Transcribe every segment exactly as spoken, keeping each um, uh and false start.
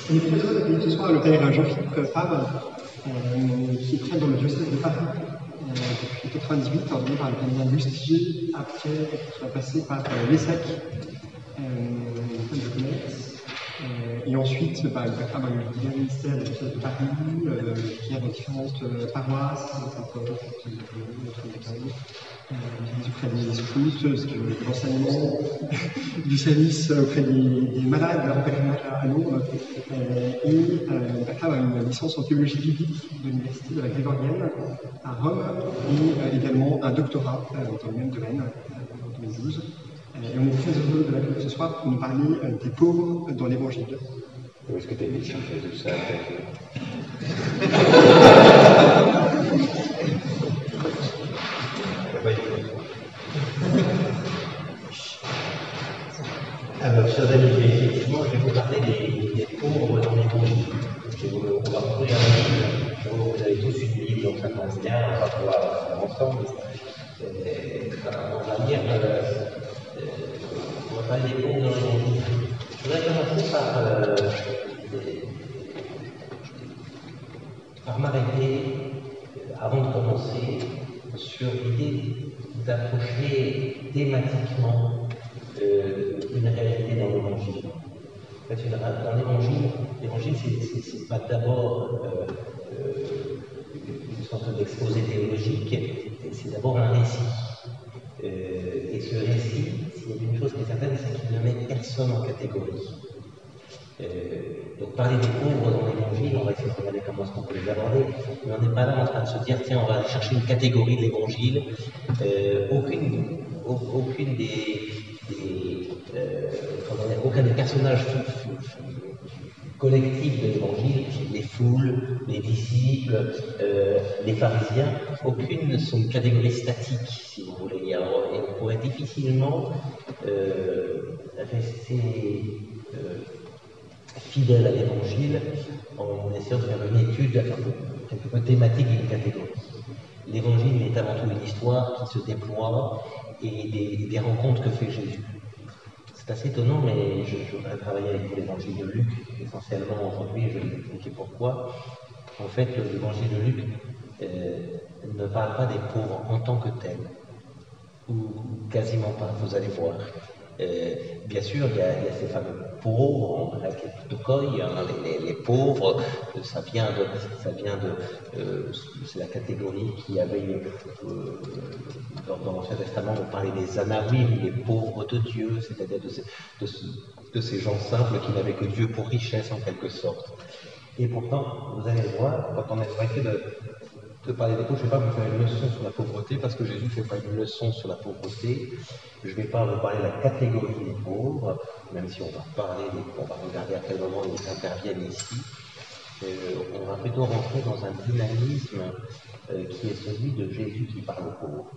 Et très heureux ce soir le père Jean-Philippe Fabre, euh, qui est prêtre dans le diocèse de Paris euh, depuis quatre-vingt-dix-huit, ordonné par le cardinal Lustiger, après être passé par euh, l'ESSEC, euh, l'école de commerce. Euh, et ensuite, bah, il va faire dans le divers ministère de la diocèse de Paris, euh, qui a dans différentes euh, paroisses, Notre-Dame, auprès des scouts, de l'enseignement, du service auprès des, des malades en pèlerinage à Londres, euh, et euh, Bacla a une licence en théologie biblique de l'université de la Grégorienne à Rome, et euh, également un doctorat euh, dans le même domaine euh, en deux mille douze. Euh, et on est très heureux de l'accueillir ce soir pour nous parler euh, des pauvres dans l'Évangile. Où est-ce que tu as été chercher tout ça? Alors, chers amis, effectivement, je vais vous parler des, des pauvres dans l'Évangile. On va ouvrir la Bible. Vous avez tous une Bible, donc ça commence bien, on va pouvoir faire ensemble. Et, on va lire, euh, on va parler des pauvres dans l'Évangile. Je voudrais commencer par, euh, par m'arrêter, avant de commencer, sur l'idée d'approcher thématiquement Euh, une réalité dans l'Évangile. En fait, dans l'Évangile, l'Évangile, c'est pas d'abord euh, euh, une sorte d'exposé théologique, c'est d'abord un récit. Euh, et ce récit, s'il y a une chose qui est certaine, c'est qu'il ne met personne en catégorie. Euh, donc parler des pauvres dans l'Évangile, on va essayer de regarder comment est-ce qu'on peut les aborder, mais on n'est pas là en train de se dire, tiens, on va aller chercher une catégorie de l'Évangile. Euh, aucune, aucune des Des, euh, aucun des personnages collectifs de l'Évangile, les foules, les disciples, euh, les pharisiens, aucune ne sont une catégorie statique, si vous voulez. Et on pourrait difficilement euh, rester euh, fidèle à l'Évangile en essayant de faire une étude quelque peu thématique d'une catégorie. L'Évangile est avant tout une histoire qui se déploie et des, des rencontres que fait Jésus. C'est assez étonnant, mais je, je voudrais travailler avec l'Évangile de Luc essentiellement aujourd'hui, et je vais vous expliquer pourquoi. En fait, l'Évangile de Luc euh, ne parle pas des pauvres en tant que tels, ou quasiment pas, vous allez voir. Euh, bien sûr, il y, a, il y a ces fameux pauvres, la ketokoi, hein, les, les, les pauvres, ça vient de, ça vient de, euh, c'est la catégorie qui avait euh, dans, dans l'Ancien Testament, on parlait des anawim, les pauvres de Dieu, c'est-à-dire de, de, de ces gens simples qui n'avaient que Dieu pour richesse en quelque sorte. Et pourtant, vous allez voir, quand on est arrêté de de parler des pauvres, je ne vais pas vous faire une leçon sur la pauvreté, parce que Jésus ne fait pas une leçon sur la pauvreté. Je ne vais pas vous parler de la catégorie des pauvres, même si on va parler, on va regarder à quel moment ils interviennent ici. Euh, on va plutôt rentrer dans un dynamisme euh, qui est celui de Jésus qui parle aux pauvres.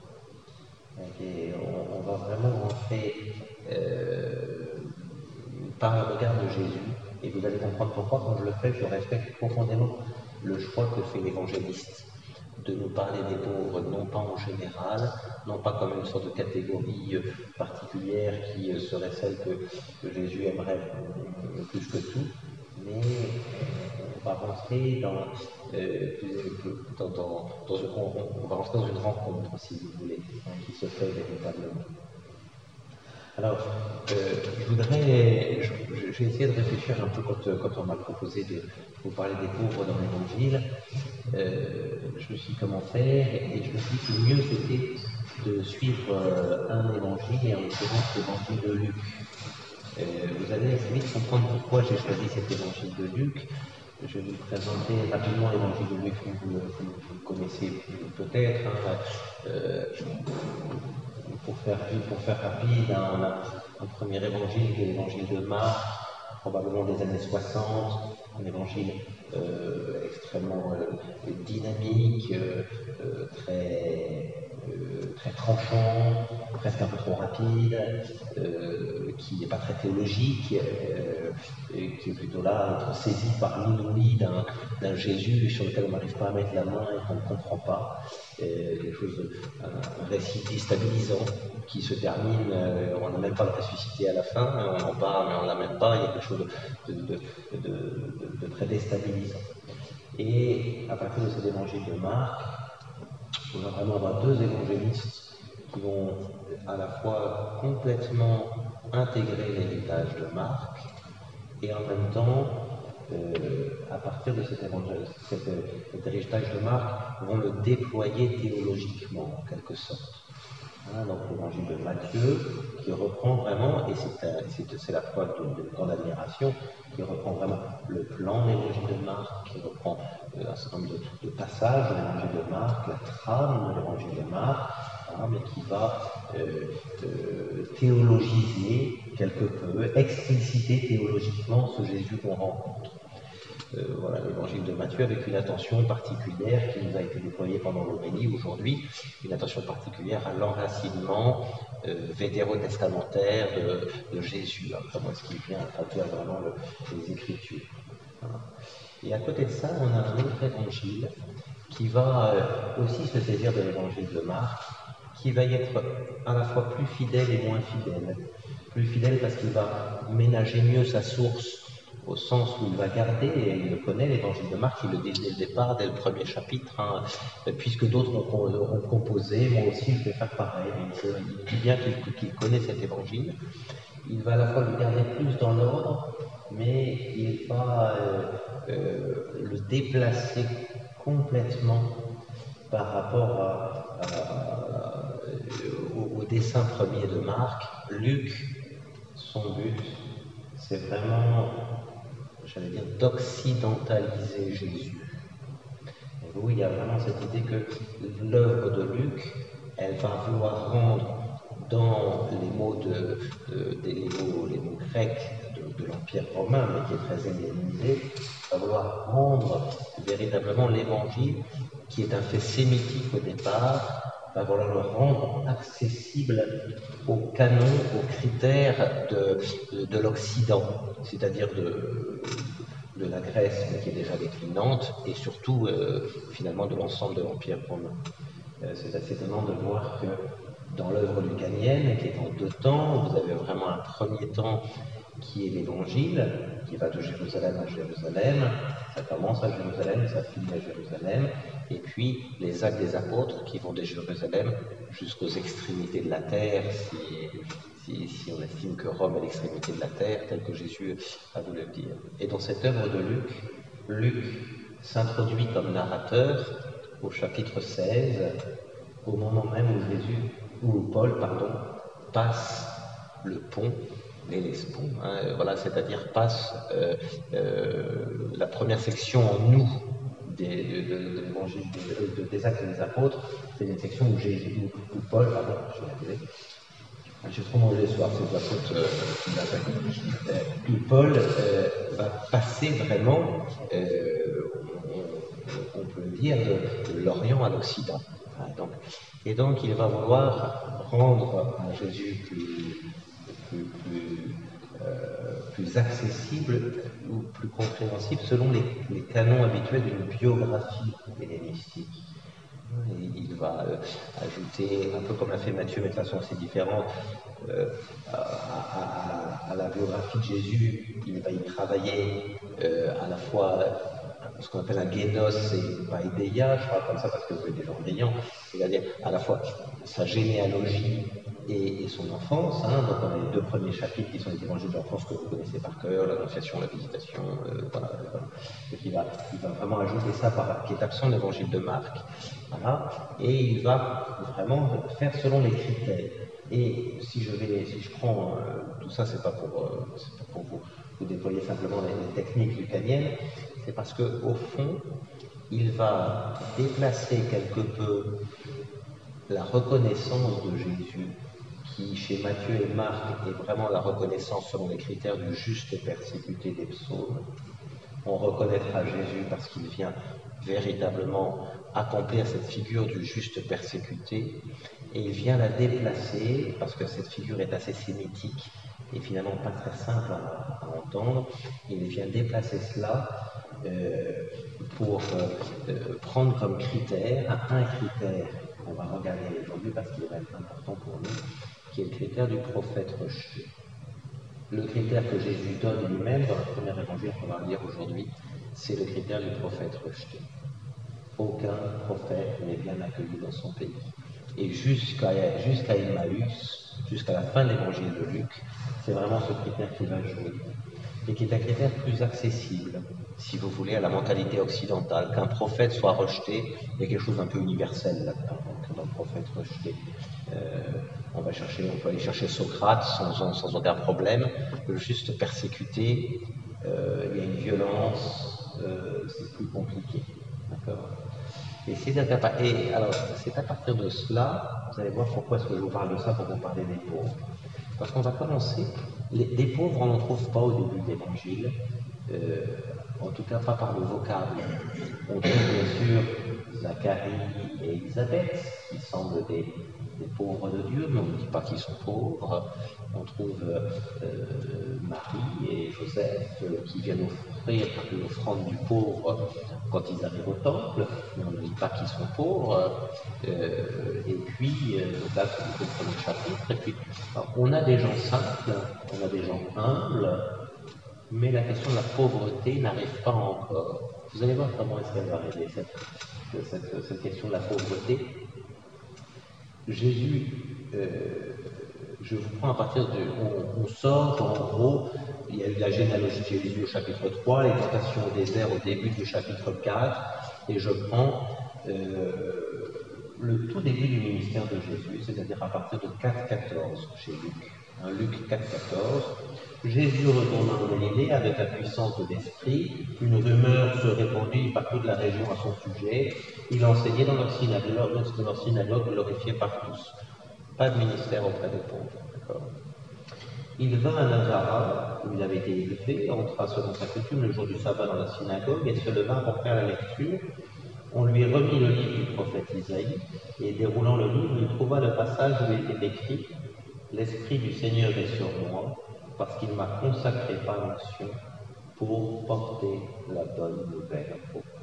Et on, on va vraiment rentrer euh, par le regard de Jésus, et vous allez comprendre pourquoi, quand je le fais, je respecte profondément le choix que fait l'évangéliste de nous parler des pauvres, non pas en général, non pas comme une sorte de catégorie particulière qui serait celle que, que Jésus aimerait plus que tout, mais on va rentrer dans, euh, dans, dans, dans une, on, on va rentrer dans une rencontre, si vous voulez, hein, qui se fait véritablement. Alors, euh, je voudrais, j'ai essayé de réfléchir un peu quand, quand on m'a proposé de vous parler des pauvres dans l'Évangile. Euh, je me suis dit comment faire, et je me suis dit que le mieux c'était de suivre euh, un évangile, et en l'occurrence l'évangile de Luc. Euh, vous allez assez vite comprendre pourquoi j'ai choisi cet évangile de Luc. Je vais vous présenter rapidement l'évangile de Luc, vous le, vous le connaissez peut-être. Hein. Euh, pour, faire, pour faire rapide, un, un premier évangile qui est l'évangile de Marc, probablement des années soixante, un évangile euh, extrêmement euh, dynamique, euh, euh, très euh, très tranchant, presque un peu trop rapide, euh, qui n'est pas très théologique, euh, et qui est plutôt là à être saisi par l'inouïe d'un, d'un Jésus sur lequel on n'arrive pas à mettre la main et qu'on ne comprend pas. Euh, quelque chose de, un, un récit déstabilisant qui se termine, euh, on n'a même pas le ressuscité à la fin, on en parle mais on ne l'amène pas, il y a quelque chose de, de, de, de, de, de très déstabilisant. Et à partir de cet évangile de Marc, on va vraiment avoir deux évangélistes qui vont à la fois complètement intégrer l'héritage de Marc et en même temps, euh, à partir de cet, évangile, cet, cet héritage de Marc, vont le déployer théologiquement en quelque sorte. Hein, donc l'évangile de Matthieu qui reprend vraiment, et c'est, c'est, c'est la preuve de, de grande admiration, qui reprend vraiment le plan de l'évangile de Marc, qui reprend euh, un certain nombre de, de passages de l'évangile de Marc, la trame de l'évangile de Marc, hein, mais qui va euh, euh, théologiser quelque peu, expliciter théologiquement ce Jésus qu'on rencontre. Euh, voilà l'évangile de Matthieu avec une attention particulière qui nous a été déployée pendant l'homélie aujourd'hui, une attention particulière à l'enracinement euh, vétérotestamentaire de, de Jésus, hein, comment est-ce qu'il vient traduire vraiment le, les Écritures. Voilà. Et à côté de ça, on a un autre évangile qui va euh, aussi se saisir de l'évangile de Marc, qui va y être à la fois plus fidèle et moins fidèle. Plus fidèle parce qu'il va ménager mieux sa source, au sens où il va garder, et il le connaît, l'évangile de Marc, il le dit dès le départ, dès le premier chapitre, hein, puisque d'autres ont, ont composé, moi aussi je vais faire pareil. Il, il dit bien qu'il, qu'il connaît cet évangile. Il va à la fois le garder plus dans l'ordre, mais il va euh, euh, le déplacer complètement par rapport à, à, au, au dessein premier de Marc. Luc, son but, c'est vraiment, j'allais dire, d'occidentaliser Jésus. Et vous, il y a vraiment cette idée que l'œuvre de Luc, elle va vouloir rendre dans les mots, de, de, de, les mots, les mots grecs de, de l'Empire romain, mais qui est très hellénisé, va vouloir rendre véritablement l'évangile, qui est un fait sémitique au départ, va vouloir le rendre accessible au canon, aux critères de, de, de l'Occident, c'est-à-dire de, de la Grèce, mais qui est déjà déclinante, et surtout, euh, finalement, de l'ensemble de l'Empire romain. Euh, c'est assez étonnant de voir que dans l'œuvre lucanienne, qui est en deux temps, vous avez vraiment un premier temps qui est l'évangile, qui va de Jérusalem à Jérusalem. Ça commence à Jérusalem, ça finit à Jérusalem. Et puis les actes des apôtres qui vont de Jérusalem jusqu'aux extrémités de la terre, si, si, si on estime que Rome est l'extrémité de la terre, tel que Jésus a voulu le dire. Et dans cette œuvre de Luc, Luc s'introduit comme narrateur au chapitre seize, au moment même où Jésus, où Paul, pardon, passe le pont, l'Hellespont, hein, voilà, c'est-à-dire passe euh, euh, la première section en nous des, de, de, de l'évangile des, de, des actes des apôtres, c'est une section où Jésus, où, où Paul, pardon, je vais arriver, j'ai trop mangé ce soir, c'est la faute euh, qui m'attaque. Euh, où Paul euh, va passer vraiment, euh, on, on peut le dire, de, de l'Orient à l'Occident. Hein, donc, et donc il va vouloir rendre à Jésus plus, plus, plus, euh, plus accessible ou plus compréhensible selon les, les canons habituels d'une biographie hellénistique. Et il va euh, ajouter, un peu comme l'a fait Matthieu, mais de façon assez différente, euh, à, à, à la biographie de Jésus, il va y travailler euh, à la fois ce qu'on appelle un génos et païdéia, je parle comme ça parce que vous êtes des gens brillants, c'est-à-dire à la fois sa généalogie et, et son enfance. Hein, donc on a les deux premiers chapitres qui sont les évangiles d'enfance que vous connaissez par cœur, l'annonciation, la visitation, euh, voilà, voilà. Donc il va, il va vraiment ajouter ça par, qui est absent de l'évangile de Marc. Voilà, et il va vraiment faire selon les critères. Et si je vais, si je prends euh, tout ça, c'est pas pour, euh, c'est pas pour vous, vous déployer simplement les, les techniques lucaniennes, c'est parce que au fond, il va déplacer quelque peu la reconnaissance de Jésus, qui chez Matthieu et Marc est vraiment la reconnaissance selon les critères du juste persécuté des psaumes. On reconnaîtra Jésus parce qu'il vient véritablement accomplir cette figure du juste persécuté, et il vient la déplacer, parce que cette figure est assez sémitique et finalement pas très simple à, à entendre, il vient déplacer cela euh, pour euh, prendre comme critère un critère qu'on va regarder aujourd'hui parce qu'il va être important pour nous, qui est le critère du prophète rejeté. Le critère que Jésus donne lui-même dans le premier évangile qu'on va lire aujourd'hui, c'est le critère du prophète rejeté. Aucun prophète n'est bien accueilli dans son pays. Et jusqu'à jusqu'à Emmaüs, jusqu'à la fin de l'évangile de Luc, c'est vraiment ce critère qui va jouer. Et qui est un critère plus accessible, si vous voulez, à la mentalité occidentale. Qu'un prophète soit rejeté, il y a quelque chose d'un peu universel là-dedans, dans le prophète rejeté. Euh, on va chercher, on peut aller chercher Socrate sans, sans aucun problème. Le juste persécuté, euh, il y a une violence, euh, c'est plus compliqué. D'accord. Et c'est à, et alors, c'est à partir de cela, vous allez voir pourquoi est-ce que je vous parle de ça pour vous parler des pauvres. Parce qu'on va commencer, les, les pauvres, on n'en trouve pas au début de l'évangile, euh, en tout cas pas par le vocable. On trouve bien sûr Zacharie et Élisabeth, qui semblent des, des pauvres de Dieu, mais on ne dit pas qu'ils sont pauvres. On trouve euh, Marie et Joseph euh, qui viennent offrir l'offrande du pauvre quand ils arrivent au temple, mais on ne dit pas qu'ils sont pauvres. Euh, et puis, euh, donc là, c'est le premier chapitre. Et puis, alors, on a des gens simples, on a des gens humbles, mais la question de la pauvreté n'arrive pas encore. Vous allez voir comment est-ce qu'elle va arriver, cette, cette, cette question de la pauvreté. Jésus, euh, je vous prends à partir de... On, on sort, en gros, il y a eu la généalogie de Jésus au chapitre trois, les tentations au désert au début du chapitre quatre, et je prends euh, le tout début du ministère de Jésus, c'est-à-dire à partir de quatre quatorze chez Luc. Hein, Luc quatre quatorze. Jésus retourna en Galilée avec la puissance de l'Esprit. Une rumeur se répandit partout de la région à son sujet. Il enseignait dans leur synagogue, dans leur synagogue glorifié par tous. Pas de ministère auprès des pauvres. Il vint à Nazareth, où il avait été élevé, entra selon sa coutume le jour du sabbat dans la synagogue et se leva pour faire la lecture. On lui remit le livre du prophète Isaïe, et déroulant le livre, il trouva le passage où il était écrit « L'Esprit du Seigneur est sur moi, parce qu'il m'a consacré par l'onction pour porter la bonne nouvelle aux pauvres. »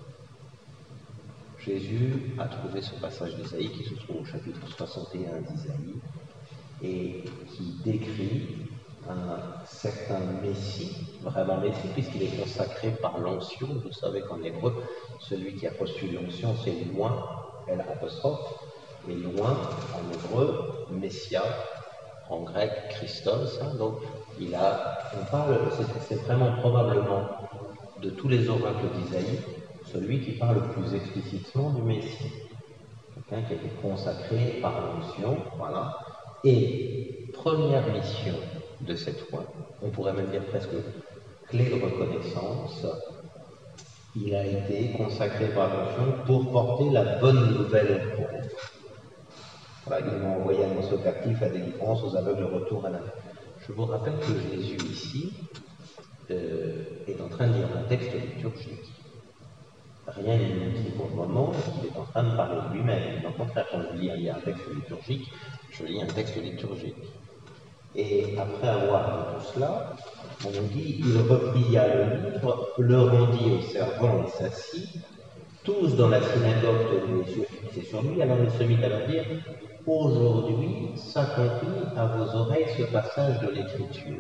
Jésus a trouvé ce passage d'Isaïe qui se trouve au chapitre soixante et un d'Isaïe et qui décrit un certain Messie, vraiment Messie, puisqu'il est consacré par l'onction. Vous savez qu'en hébreu, celui qui a reçu l'onction, c'est loin, L apostrophe, et loin en hébreu, Messia, en grec, Christos. Hein, donc, il a, on parle, c'est vraiment probablement de tous les oracles d'Isaïe, celui qui parle le plus explicitement du Messie. Quelqu'un qui a été consacré par l'onction, voilà. Et première mission de cette foi, on pourrait même dire presque clé de reconnaissance, il a été consacré par l'onction pour porter la bonne nouvelle aux pauvres. Voilà, il m'a envoyé annoncer aux captifs, à délivrance, aux aveugles, retour à la vie. Je vous rappelle que Jésus ici euh, est en train de lire un texte liturgique. Rien ne nous dit pour le moment qu'il est en train de parler de lui-même. Au contraire, quand je lis un texte liturgique, je lis un texte liturgique. Et après avoir dit tout cela, on nous dit, il replia le livre, le rendit au servant et s'assit. Tous dans la synagogue tenaient les yeux fixés sur lui, alors il se mit à leur dire, aujourd'hui s'accomplit à vos oreilles ce passage de l'Écriture.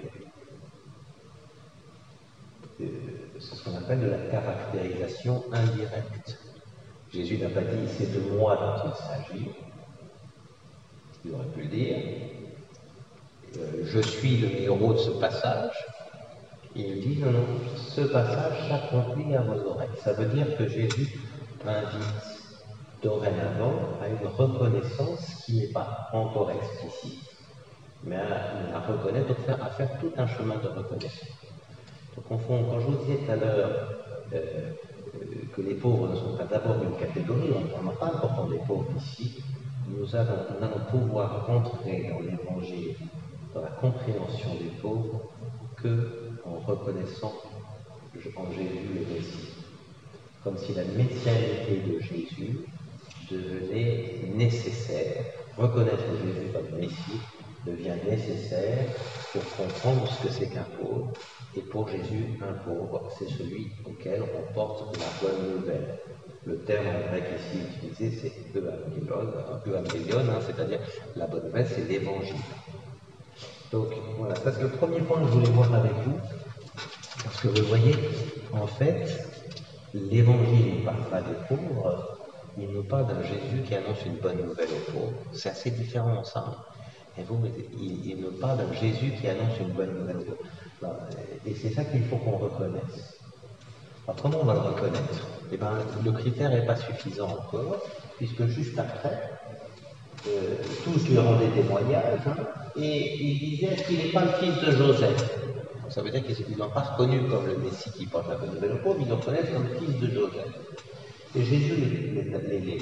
Euh, c'est ce qu'on appelle de la caractérisation indirecte. Jésus n'a pas dit c'est de moi dont il s'agit. Il aurait pu le dire. Euh, je suis le héros de ce passage. Il dit non, non, ce passage s'accomplit à vos oreilles. Ça veut dire que Jésus invite dorénavant à une reconnaissance qui n'est pas encore explicite, mais à, à reconnaître, à faire, à faire tout un chemin de reconnaissance. Donc, en fond, quand je vous disais tout à l'heure euh, euh, que les pauvres ne sont pas d'abord une catégorie, on n'a pas important des pauvres ici, nous allons, nous allons pouvoir rentrer dans l'évangile, dans la compréhension des pauvres, que en reconnaissant en Jésus le Messie. comme si la messianité de Jésus devenait nécessaire. Reconnaître Jésus comme Messie devient nécessaire pour comprendre ce que c'est qu'un pauvre. Et pour Jésus, un pauvre, c'est celui auquel on porte la bonne nouvelle. Le terme en grec ici utilisé, c'est euangelion, euangelion hein, c'est-à-dire la bonne nouvelle, c'est l'évangile. Donc voilà, ça c'est le premier point que je voulais voir avec vous. Parce que vous voyez, en fait, l'évangile ne parle pas des pauvres, il nous parle d'un Jésus qui annonce une bonne nouvelle aux pauvres. C'est assez différent ça. Et vous, il, il nous parle d'un Jésus qui annonce une bonne nouvelle aux pauvres. Et c'est ça qu'il faut qu'on reconnaisse. Alors comment on va le reconnaître? Eh bien, le critère n'est pas suffisant encore, puisque juste après, euh, tous lui rendaient témoignage, hein, et il disait qu'il n'est pas le fils de Joseph. Ça veut dire qu'ils n'ont pas reconnu comme le Messie qui porte la bonne nouvelle aux pauvres, ils le reconnaissent comme le fils de Joseph. Et Jésus les, les, les, les, les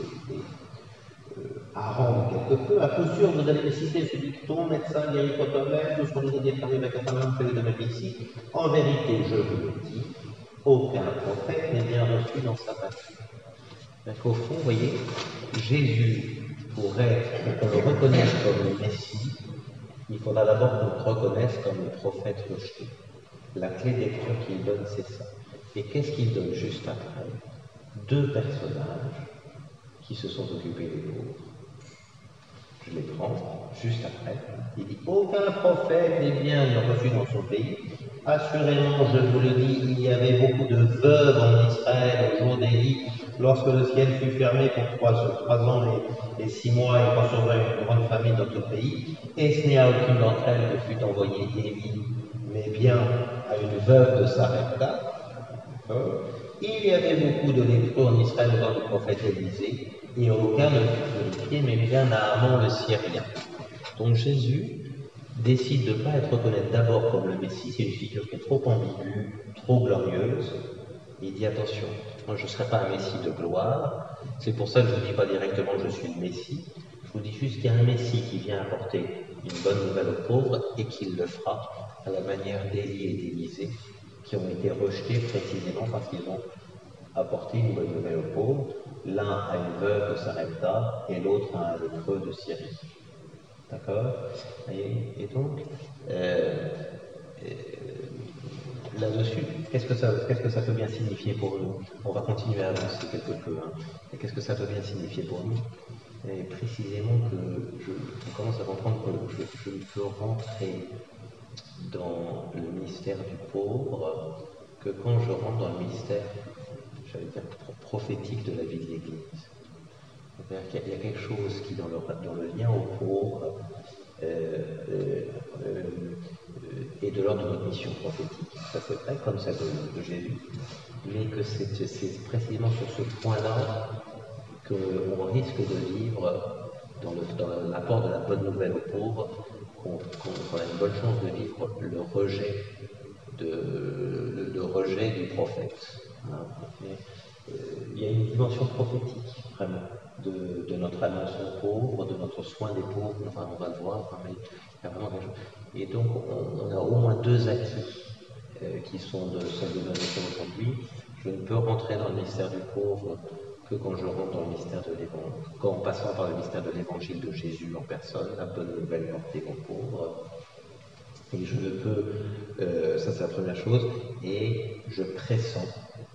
euh, arrange quelque peu. À coup sûr, vous allez me citer celui qui tombe, médecin, guéri protobène, tout ce qu'on nous a dit avec un femme fait de même ici. En vérité, je vous le dis, aucun prophète n'est bien reçu dans sa patrie. Donc au fond, vous voyez, Jésus, pour, être, pour qu'on le reconnaisse comme le Messie, il faudra d'abord qu'on le reconnaisse comme le prophète rejeté. La clé des lecture qu'il donne, c'est ça. Et qu'est-ce qu'il donne juste après? Deux personnages qui se sont occupés des pauvres. Je les prends juste après. Il dit « Aucun prophète n'est bien reçu dans son pays. Assurément, je vous le dis, il y avait beaucoup de veuves en Israël au jour d'Élie, lorsque le ciel fut fermé pour trois, trois ans et, et six mois et qu'on survint une grande famine dans tout le pays. Et ce n'est à aucune d'entre elles que fut envoyé Élie, mais bien à une veuve de Sarepta. Il y avait beaucoup de lépreux en Israël au temps du prophète Élisée, et aucun ne fut purifié, mais bien Naaman le Syrien. » Donc Jésus décide de ne pas être reconnu d'abord comme le Messie, c'est une figure qui est trop ambiguë, trop glorieuse. Il dit attention, moi je ne serai pas un Messie de gloire, c'est pour ça que je ne vous dis pas directement que je suis le Messie, je vous dis juste qu'il y a un Messie qui vient apporter une bonne nouvelle aux pauvres et qu'il le fera à la manière d'Élie et d'Élisée, qui ont été rejetés précisément parce qu'ils ont apporté une bonne nouvelle aux pauvres, l'un à une veuve de Sarepta et l'autre à un lépreux de Syrie. D'accord? Et, et donc, euh, euh, là-dessus, qu'est-ce que, ça, qu'est-ce que ça peut bien signifier pour nous? On va continuer à avancer quelque peu. Hein. Et qu'est-ce que ça peut bien signifier pour nous? Et précisément que je, je commence à comprendre que je, je ne peux rentrer dans le mystère du pauvre que quand je rentre dans le mystère, j'allais dire, prophétique de la vie de l'Église. C'est-à-dire qu'il y a quelque chose qui, dans le, dans le lien au pauvre, euh, euh, euh, est de l'ordre de notre mission prophétique. Ça c'est vrai, comme ça de, de Jésus, mais que c'est, c'est précisément sur ce point-là qu'on risque de vivre, dans, le, dans l'apport de la bonne nouvelle aux pauvres, qu'on, qu'on a une bonne chance de vivre le rejet, de, le, le rejet du prophète. Hein. Mais, euh, il y a une dimension prophétique, vraiment, de, de notre annonce aux pauvres, de notre soin des pauvres, enfin on va le voir, hein, mais il y a vraiment quelque chose. Et donc on, on a au moins deux acquis euh, qui sont de celle de notre mission aujourd'hui. Je ne peux rentrer dans le mystère du pauvre que quand je rentre dans le mystère de l'évangile, qu'en passant par le mystère de l'évangile de Jésus en personne, la bonne nouvelle portée aux pauvres. Et je ne peux, euh, ça c'est la première chose, et je pressens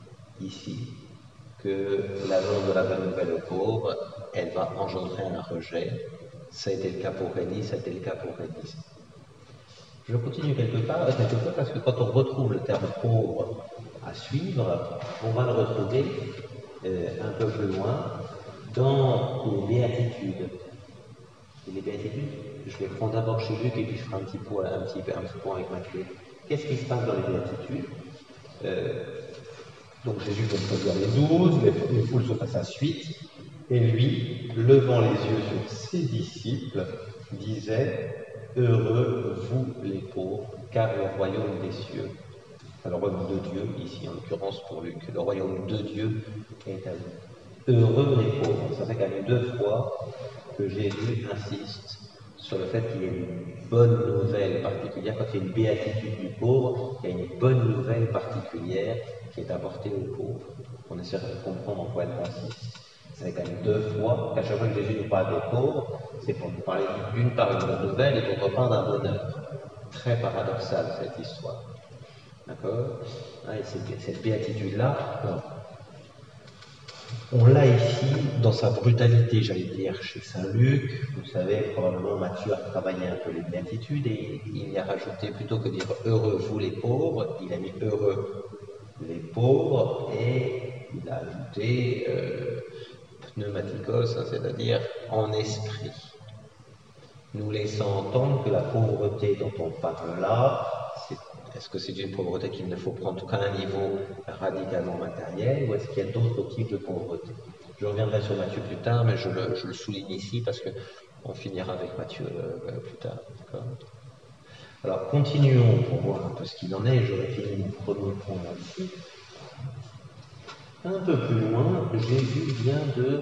ici que l'annonce de la bonne nouvelle aux pauvres, elle va engendrer un rejet. Ça a été le cas pour Élie, ça a été le cas pour Élie. Je continue quelque part, quelque peu parce que quand on retrouve le terme pauvre à suivre, on va le retrouver euh, un peu plus loin dans les béatitudes. Et les béatitudes, je les prends d'abord chez Luc et puis je ferai un petit point, un petit, un petit point avec Matthieu. Qu'est-ce qui se passe dans les béatitudes? euh, Donc Jésus va choisir les douze, les, les foules se passent à suite, et lui, levant les yeux sur ses disciples, disait « Heureux vous les pauvres, car le royaume des cieux, enfin, le royaume de Dieu, ici en l'occurrence pour Luc, le royaume de Dieu est à vous. Heureux les pauvres ». Ça fait quand même deux fois que Jésus insiste sur le fait qu'il y a une bonne nouvelle particulière. Quand il y a une béatitude du pauvre, il y a une bonne nouvelle particulière qui est apportée aux pauvres. on essaiera de comprendre en quoi elle consiste. C'est quand même deux fois qu'à chaque fois que Jésus nous parle des pauvres, c'est pour nous parler d'une part d'une bonne nouvelle et d'autre part d'un bonheur. Très paradoxal cette histoire. D'accord? Et cette, cette béatitude-là, on l'a ici dans sa brutalité, j'allais dire, chez Saint Luc. Vous savez, probablement Matthieu a travaillé un peu les béatitudes et il y a rajouté, plutôt que dire heureux vous les pauvres, il a mis heureux les pauvres et il a ajouté euh, pneumatikos, hein, c'est-à-dire en esprit, nous laissant entendre que la pauvreté dont on parle là, est-ce que c'est une pauvreté qu'il ne faut prendre qu'à un niveau radicalement matériel ou est-ce qu'il y a d'autres types de pauvreté? Je reviendrai sur Matthieu plus tard, mais je le, je le souligne ici parce qu'on finira avec Matthieu euh, plus tard. Alors continuons pour voir un peu ce qu'il en est. J'aurais fini mon premier point là-dessus. Un peu plus loin, Jésus vient de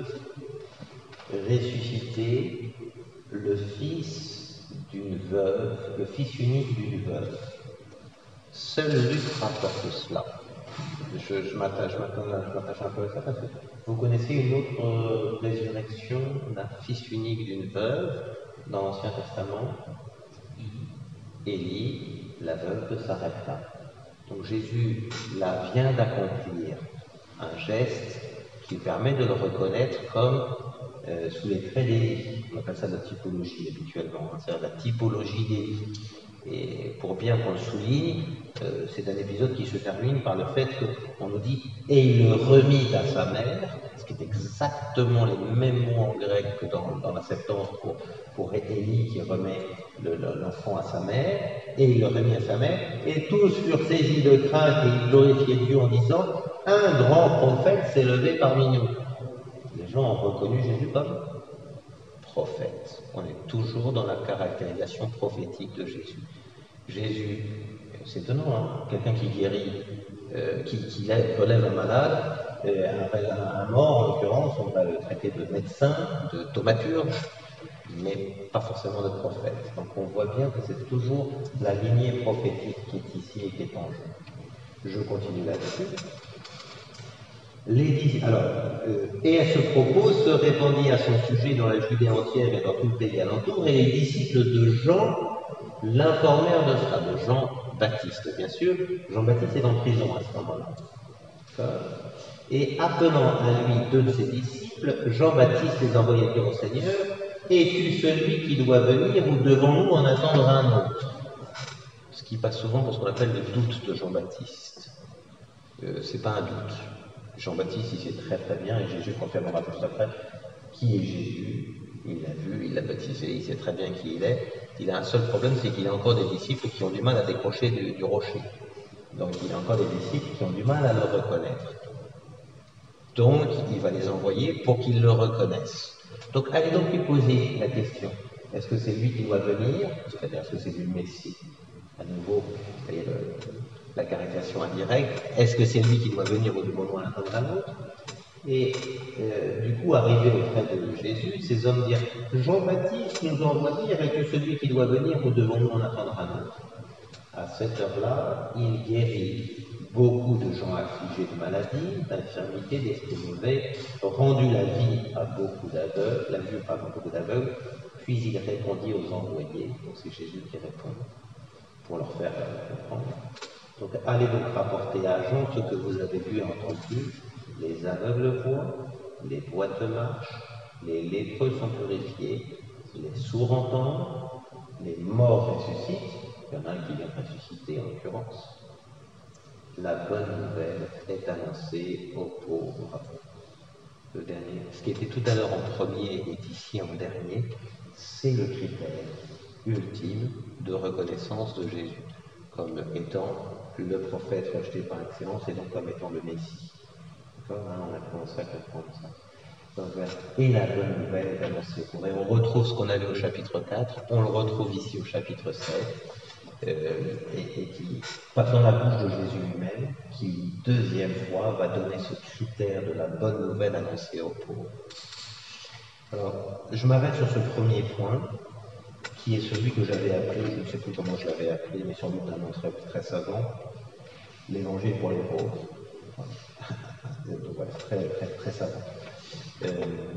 ressusciter le fils d'une veuve, le fils unique d'une veuve. Seul Luc rapporte cela. Je, je m'attache un peu à ça parce que vous connaissez une autre euh, résurrection d'un fils unique d'une veuve dans l'Ancien Testament. Élie, la veuve de Sarepta. Donc Jésus là vient d'accomplir un geste qui permet de le reconnaître comme euh, sous les traits d'Élie. On appelle ça la typologie habituellement, hein, c'est-à-dire la typologie d'Élie. Et pour bien qu'on le souligne, euh, c'est un épisode qui se termine par le fait qu'on nous dit « et il le remit à sa mère », ce qui est exactement les mêmes mots en grec que dans, dans la Septante pour, pour Élie qui remet l'enfant à sa mère, et il le remit à sa mère, et tous furent saisis de crainte et ils glorifiaient Dieu en disant « un grand prophète s'est levé parmi nous ». Les gens ont reconnu Jésus comme prophète. On est toujours dans la caractérisation prophétique de Jésus. Jésus, c'est étonnant, hein, quelqu'un qui guérit, euh, qui, qui relève un malade, euh, un, un mort en l'occurrence, on va le traiter de médecin, de thaumaturge, mais pas forcément de prophète. Donc on voit bien que c'est toujours la lignée prophétique qui est ici et qui est en jeu. Je continue là-dessus. Les, alors, euh, et à ce propos se répandit à son sujet dans la Judée entière et dans tout le pays alentour, et les disciples de Jean l'informèrent de cela, de Jean-Baptiste, bien sûr. Jean-Baptiste est en prison à ce moment-là. Et appelant à lui deux de ses disciples, Jean-Baptiste les envoya dire au Seigneur, « Es-tu celui qui doit venir ou devons-nous en attendre un autre ?» Ce qui passe souvent pour ce qu'on appelle le doute de Jean-Baptiste. Euh, c'est pas un doute. Jean-Baptiste, il sait très très bien, et Jésus confirmera tout après, qui est Jésus. Il l'a vu, il l'a baptisé, il sait très bien qui il est. Il a un seul problème, c'est qu'il a encore des disciples qui ont du mal à décrocher du, du rocher. Donc il a encore des disciples qui ont du mal à le reconnaître. Donc il va les envoyer pour qu'ils le reconnaissent. Donc allez donc lui poser la question. Est-ce que c'est lui qui doit venir? C'est-à-dire, est-ce que c'est lui le Messie? À nouveau, vous voyez le, la caractérisation indirecte. Est-ce que c'est lui qui doit venir ou devons-nous en attendre un autre? Et euh, du coup, arrivé auprès de Jésus, ces hommes dirent « Jean-Baptiste nous envoie dire, est-ce celui qui doit venir ou devons-nous en attendre un autre ?» À cette heure-là, il guérit beaucoup de gens affligés de maladies, d'infirmités, d'esprits mauvais, rendu la vie à beaucoup d'aveugles, la vue à beaucoup d'aveugles, puis il répondit aux envoyés, donc c'est Jésus qui répond, pour leur faire comprendre. Donc allez donc rapporter à Jean ce que vous avez vu et entendu. Les aveugles voient, les boîtes marchent, les lépreux sont purifiés, les sourds entendent, les morts ressuscitent, il y en a un qui vient ressusciter en l'occurrence. La bonne nouvelle est annoncée aux pauvres. Le dernier, ce qui était tout à l'heure en premier est ici en dernier, c'est le critère ultime de reconnaissance de Jésus, comme étant le prophète rejeté par excellence et donc comme étant le Messie. D'accord, hein, on a commencé à comprendre ça. Donc, et la bonne nouvelle est annoncée aux pauvres. Et on retrouve ce qu'on a vu au chapitre quatre, on le retrouve ici au chapitre sept. Euh, et, et qui passe dans la bouche de Jésus lui-même, qui une deuxième fois va donner ce critère de la bonne nouvelle annoncée aux pauvres. Alors, je m'arrête sur ce premier point, qui est celui que j'avais appelé, je ne sais plus comment je l'avais appelé, mais sans doute un nom très, très savant, l'évangile pour les pauvres. Donc voilà, très, très, très savant. Euh,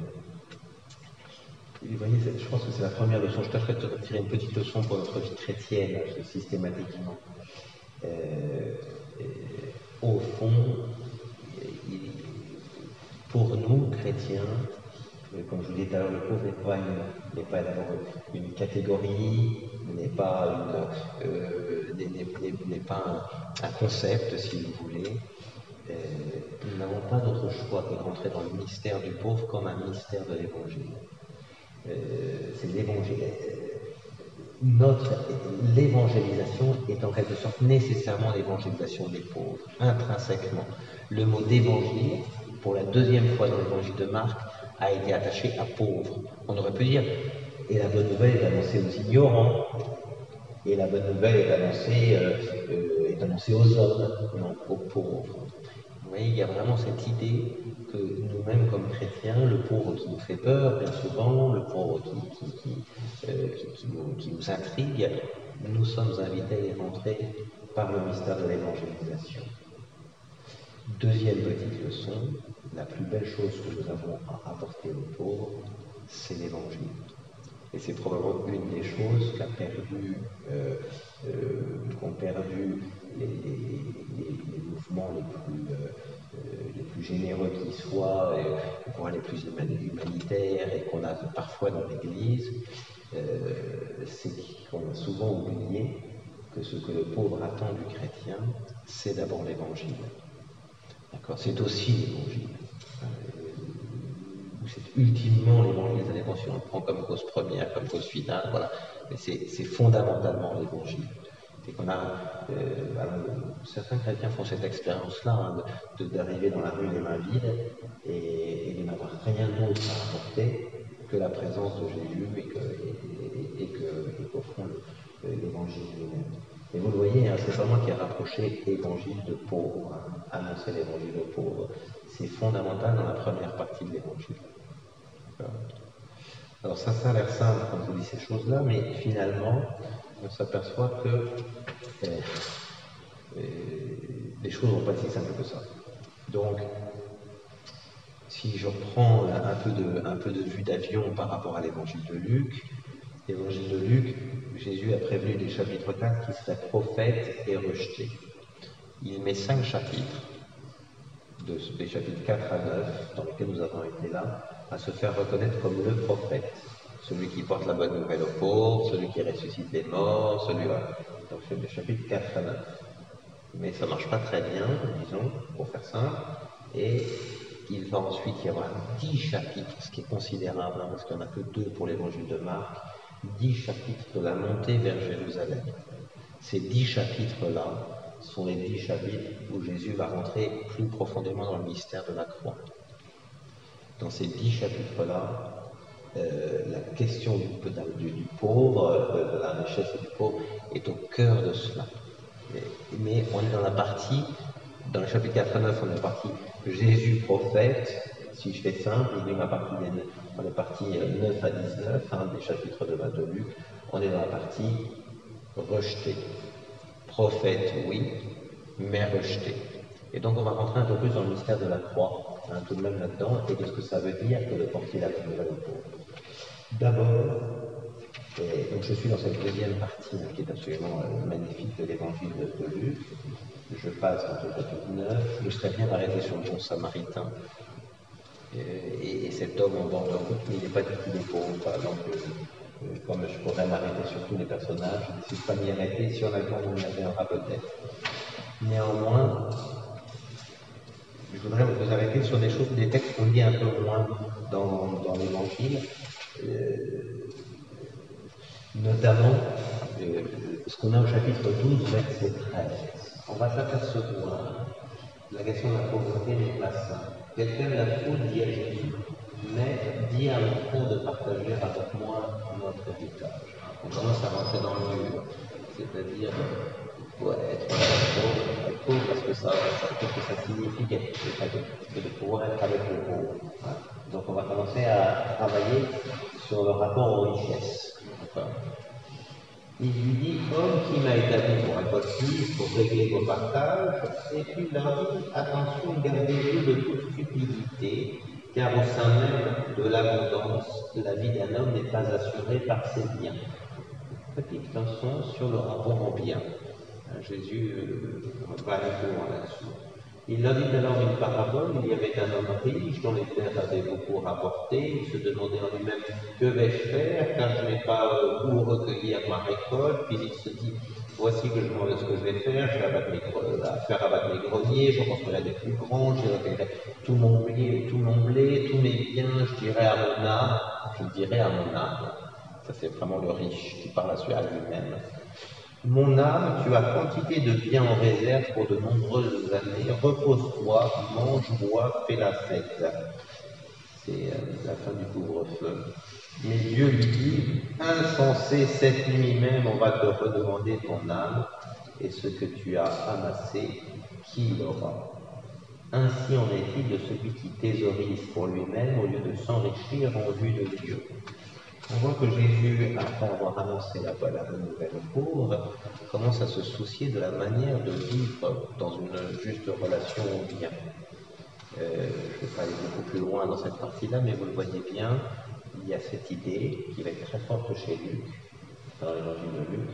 vous voyez, je pense que c'est la première leçon. Je tâcherai de tirer une petite leçon pour notre vie chrétienne, systématiquement. Euh, au fond, il, pour nous, chrétiens, comme je vous disais tout à l'heure, le pauvre n'est pas, une, n'est pas d'abord une catégorie, n'est pas, une, euh, n'est, n'est, n'est pas un, un concept, si vous voulez. Euh, nous n'avons pas d'autre choix que de rentrer dans le mystère du pauvre comme un mystère de l'Évangile. Euh, c'est l'Évangile. Notre, l'évangélisation est en quelque sorte nécessairement l'évangélisation des pauvres, intrinsèquement. Le mot d'évangile, pour la deuxième fois dans l'évangile de Marc, a été attaché à pauvre. On aurait pu dire, et la bonne nouvelle est annoncée aux ignorants, et la bonne nouvelle est annoncée, euh, euh, est annoncée aux hommes, non, aux pauvres. Vous voyez, il y a vraiment cette idée que nous-mêmes, comme chrétiens, le pauvre qui nous fait peur, bien souvent, le pauvre qui, qui, qui, euh, qui, qui, nous, qui nous intrigue, nous sommes invités à y rentrer par le mystère de l'évangélisation. Deuxième petite leçon, la plus belle chose que nous avons à apporter aux pauvres, c'est l'évangile. Et c'est probablement une des choses qu'a perdu, euh, euh, qu'ont perdu les, les, les, les mouvements les plus, euh, les plus généreux qui soient, et, voire les plus humanitaires, et qu'on a parfois dans l'Église. Euh, c'est qu'on a souvent oublié que ce que le pauvre attend du chrétien, c'est d'abord l'Évangile. D'accord ? C'est aussi l'Évangile. C'est ultimement l'évangile, ça dépend si on le prend comme cause première, comme cause finale, voilà. Mais c'est, c'est fondamentalement l'évangile. C'est qu'on a, euh, alors, certains chrétiens font cette expérience-là, hein, de, de, d'arriver dans la rue les mains vides et, et de n'avoir rien d'autre à apporter que la présence de Jésus et, que, et, et, et, que, et qu'au fond le, l'évangile lui-même. Et vous le voyez, hein, c'est vraiment qui a rapproché l'évangile de pauvre, hein, annoncer l'évangile de pauvre. C'est fondamental dans la première partie de l'évangile. Alors ça, ça a l'air simple quand je vous dis ces choses-là, mais finalement, on s'aperçoit que euh, euh, les choses ne vont pas être si simples que ça. Donc, si je reprends un peu de, un peu de vue d'avion par rapport à l'évangile de Luc, l'évangile de Luc, Jésus a prévenu des chapitres quatre qu'il serait prophète et rejeté. Il met cinq chapitres, de, des chapitres quatre à neuf, dans lesquels nous avons été là, à se faire reconnaître comme le prophète, celui qui porte la bonne nouvelle aux pauvres, celui qui ressuscite les morts, celui-là. Donc c'est des chapitres quatre à neuf. Mais ça ne marche pas très bien, disons, pour faire simple, et il va ensuite y avoir dix chapitres, ce qui est considérable, hein, parce qu'il n'y en a que deux pour l'évangile de Marc, dix chapitres de la montée vers Jérusalem. Ces dix chapitres-là sont les dix chapitres où Jésus va rentrer plus profondément dans le mystère de la croix. Dans ces dix chapitres-là, euh, la question du, du, du pauvre, de, de la richesse du pauvre, est au cœur de cela. Mais, mais on est dans la partie, dans le chapitre quatre à neuf, on est dans la partie Jésus prophète. Si je fais simple, il dit ma partie dans les parties neuf à dix-neuf, hein, des chapitres de, de Luc, on est dans la partie rejeté. Prophète, oui, mais rejeté. Et donc on va rentrer un peu plus dans le mystère de la croix, hein, tout de même là-dedans, et de ce que ça veut dire que de porter la bonne nouvelle aux pauvres. D'abord, et donc je suis dans cette deuxième partie hein, qui est absolument euh, magnifique de l'évangile de, de Luc. Je passe dans le chapitre neuf, je serais bien arrêté sur le bon samaritain. Et, et, et cet homme en bord de route, mais il n'est pas du tout des pauvres, par exemple. Euh, comme je pourrais m'arrêter sur tous les personnages, je ne décide pas m'y arrêter, si on a le temps, on y reviendra peut-être. Néanmoins, je voudrais vous arrêter sur des choses, des textes qu'on lit un peu moins dans, dans l'évangile, euh, notamment euh, ce qu'on a au chapitre douze, verset treize. On va s'apercevoir que la question de la pauvreté n'est pas simple. Quelqu'un de la foule dit à Jésus, mais dis à mon frère de partager avec moi notre héritage. On commence à rentrer dans le dur, c'est-à-dire ouais, être pauvre, être pauvre parce que ça, ça, que ça signifie que de pouvoir être avec le pauvre. Hein. Donc on va commencer à travailler sur le rapport aux richesses. D'accord. Il lui dit, homme qui m'a établi pour un juge, pour régler vos partages, et puis il leur dit, attention, gardez-vous de toute cupidité, car au sein même de l'abondance, la vie d'un homme n'est pas assurée par ses biens. Petite leçon sur le rapport au bien. Jésus euh, va aller plus loin là-dessus. Il leur dit alors une parabole, il y avait un homme riche dont les terres avaient beaucoup rapporté, il se demandait en lui-même que vais-je faire car je n'ai pas euh, où recueillir ma récolte, puis il se dit voici que je m'en ce que je vais faire, je vais abattre mes, faire abattre mes greniers, je construirai des plus grands, je recueillerai tout mon blé, tout mon blé, tous mes biens, je dirai à mon âme, je dirai à mon âme. Ça c'est vraiment le riche qui parle à lui-même. Mon âme, tu as quantité de biens en réserve pour de nombreuses années. Repose-toi, mange, bois, fais la fête. C'est euh, la fin du couvre-feu. Mais Dieu lui dit, insensé, cette nuit même, on va te redemander ton âme, et ce que tu as amassé, qui l'aura? Ainsi en est-il de celui qui thésaurise pour lui-même au lieu de s'enrichir en vue de Dieu. On voit que Jésus, après avoir annoncé la, la bonne nouvelle aux pauvres, commence à se soucier de la manière de vivre dans une juste relation au bien. Euh, je ne vais pas aller beaucoup plus loin dans cette partie-là, mais vous le voyez bien, il y a cette idée qui va être très forte chez Luc, dans l'évangile de Luc,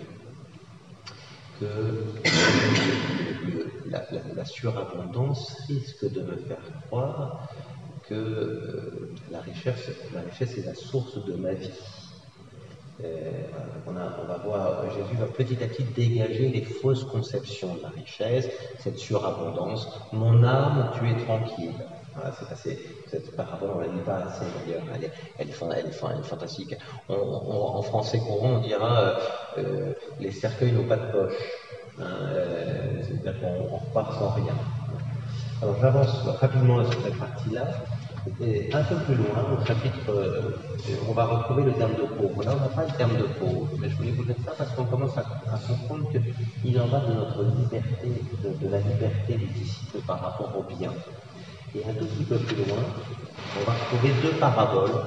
que la, la, la surabondance risque de me faire croire que euh, la richesse, la richesse est la source de ma vie. Euh, on, a, on va voir, Jésus va petit à petit dégager les fausses conceptions de la richesse, cette surabondance. Mon âme, tu es tranquille. Voilà, c'est assez, cette parabole, on ne la lit pas assez d'ailleurs, elle est, elle, est, elle, est, elle est fantastique. On, on, en français courant, on dira euh, euh, les cercueils n'ont pas de poche. Hein, euh, c'est-à-dire qu'on repart sans rien. Alors j'avance rapidement sur cette partie-là, et un peu plus loin, au chapitre, euh, on va retrouver le terme de pauvre. Là, on n'a pas le terme de pauvre, mais je voulais vous dire ça parce qu'on commence à, à comprendre qu'il en va de notre liberté, de, de la liberté des disciples par rapport au bien. Et un tout petit peu plus loin, on va retrouver deux paraboles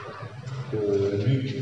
que Luc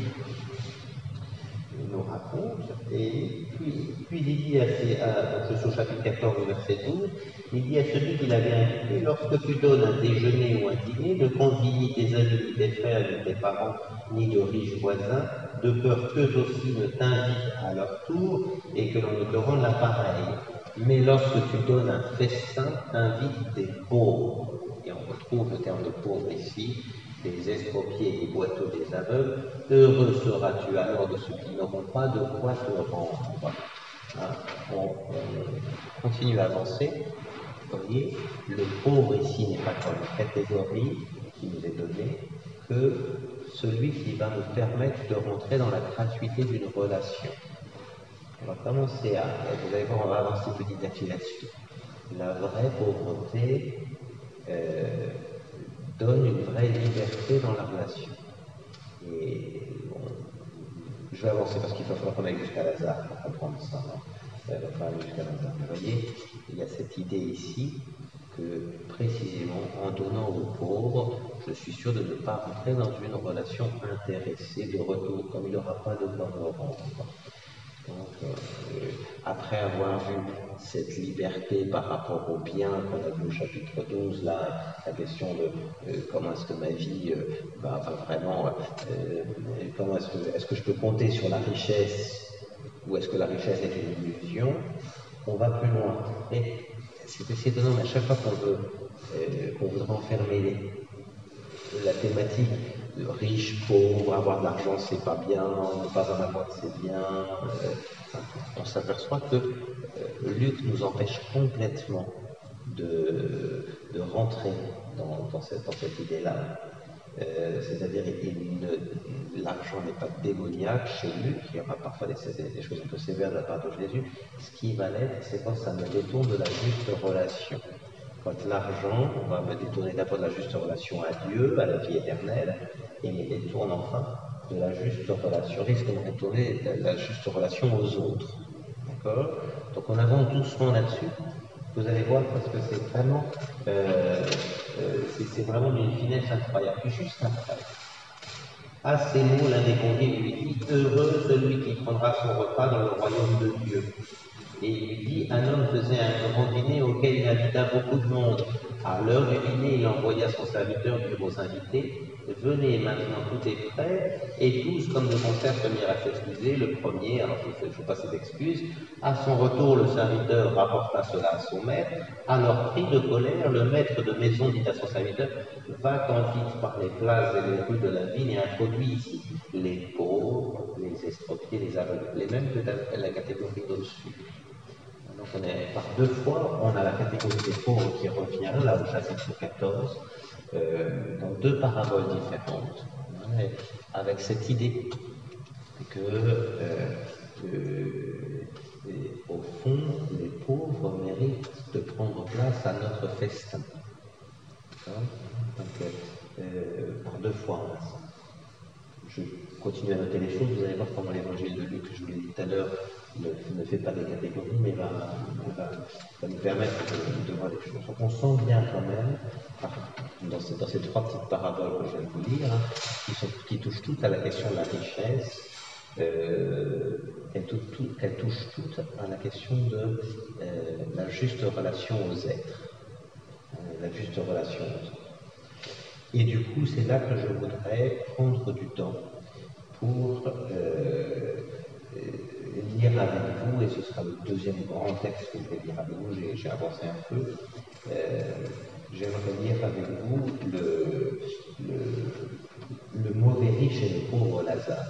nous raconte, et puis, puis il dit à, ces, à c'est au chapitre quatorze, verset douze, il dit à celui qui l'avait invité, lorsque tu donnes un déjeuner ou un dîner, ne convie ni tes amis, ni tes frères, ni tes parents, ni de riches voisins, de peur qu'eux aussi ne t'invitent à leur tour et que l'on ne te rende l'appareil. Mais lorsque tu donnes un festin, invite des pauvres. Et on retrouve le terme de pauvre ici, des estropiés et boiteux des aveugles, heureux seras-tu alors de ceux qui n'auront pas de quoi te rendre. Hein, on, on continue à avancer. Vous voyez, le pauvre ici n'est pas comme une catégorie qui nous est donnée, que celui qui va nous permettre de rentrer dans la gratuité d'une relation. On va commencer à, vous allez voir, on va avancer petit à petit là-dessus. La vraie pauvreté euh, donne une vraie liberté dans la relation. Et bon, je vais avancer parce qu'il va falloir qu'on aille jusqu'à Lazare pour comprendre ça. Hein. Il va falloir aller jusqu'à Lazare. Vous voyez, il y a cette idée ici que précisément en donnant aux pauvres, je suis sûr de ne pas rentrer dans une relation intéressée de retour, comme il n'y aura pas de quoi me rendre. Donc, euh, après avoir vu cette liberté par rapport au bien qu'on a vu au chapitre douze, là, la question de euh, comment est-ce que ma vie euh, va, va vraiment, euh, comment est-ce que, est-ce que je peux compter sur la richesse ou est-ce que la richesse est une illusion, on va plus loin. Et c'est assez étonnant, mais à chaque fois qu'on veut, euh, qu'on voudrait enfermer les, la thématique de riche, pauvre, avoir de l'argent c'est pas bien, ne pas en avoir c'est bien, euh, on s'aperçoit que euh, Luc nous empêche complètement de, de rentrer dans, dans cette, dans cette idée-là. Euh, c'est-à-dire que l'argent n'est pas démoniaque chez Luc, il y aura parfois des, des, des choses un peu sévères de la part de Jésus. Ce qui va l'être, c'est quand ça me détourne de la juste relation. Quand l'argent va me détourner d'abord de la juste relation à Dieu, à la vie éternelle, et me détourne enfin de la juste relation, risque de me détourner de la juste relation aux autres. D'accord ? Donc on avance doucement là-dessus. Vous allez voir parce que c'est vraiment, euh, euh, c'est vraiment d'une finesse incroyable. Puis juste après, À ces mots, l'un des convives lui dit « Heureux celui qui prendra son repas dans le royaume de Dieu ». Et il lui dit « Un homme faisait un grand dîner auquel il invita beaucoup de monde. À l'heure du dîner, il envoya son serviteur dire aux invités « Venez, maintenant tout est prêt ». Et tous, comme de concert, se mirent à s'excuser. Le premier, alors je ne fais pas cette excuse, à son retour, le serviteur rapporta cela à son maître. Alors, pris de colère, le maître de maison dit à son serviteur « Va-t'en vite par les places et les rues de la ville et introduis ici les pauvres, les estropiés, les aveugles, les mêmes que la, la catégorie d'au-dessus. » Donc on est par deux fois, on a la catégorie des pauvres qui revient là au chapitre quatorze, euh, dans deux paraboles différentes, hein, avec cette idée que, euh, euh, au fond, les pauvres méritent de prendre place à notre festin. Donc, euh, par deux fois. Je continue à noter les choses, vous allez voir comment l'évangile de Luc, je vous l'ai dit tout à l'heure, ne, ne fait pas des catégories, mais va, va, va nous permettre de, de voir les choses. Donc on sent bien quand même, dans ces, dans ces trois petites paraboles que je viens de vous lire, hein, qui, sont, qui touchent toutes à la question de la richesse, euh, elles, tout, tout, elles touchent toutes à la question de euh, la juste relation aux êtres. Euh, la juste relation aux êtres. Et du coup, c'est là que je voudrais prendre du temps pour euh, lire avec vous, et ce sera le deuxième grand texte que je vais lire avec vous, j'ai avancé un peu. Euh, J'aimerais lire avec vous le, le, le mauvais riche et le pauvre Lazare,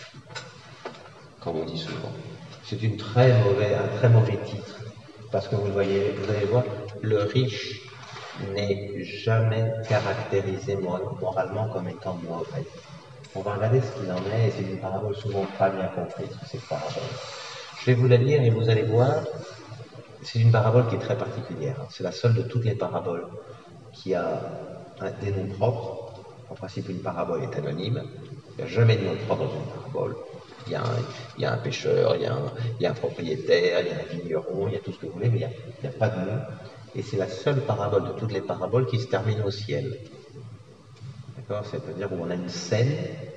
comme on dit souvent. C'est une très mauvaise, un très mauvais titre, parce que vous voyez, vous allez voir, le riche n'est jamais caractérisé moralement comme étant mauvais. On va regarder ce qu'il en est, et c'est une parabole souvent pas bien comprise, cette parabole. Je vais vous la lire et vous allez voir, c'est une parabole qui est très particulière. C'est la seule de toutes les paraboles qui a un, des noms propres. En principe, une parabole est anonyme. Il n'y a jamais de nom propre dans une parabole. Il y a un, il y a un pêcheur, il y a un, il y a un propriétaire, il y a un vigneron, il y a tout ce que vous voulez, mais il n'y a, il n'y a pas de nom. Et c'est la seule parabole de toutes les paraboles qui se termine au ciel. D'accord ? C'est-à-dire où on a une scène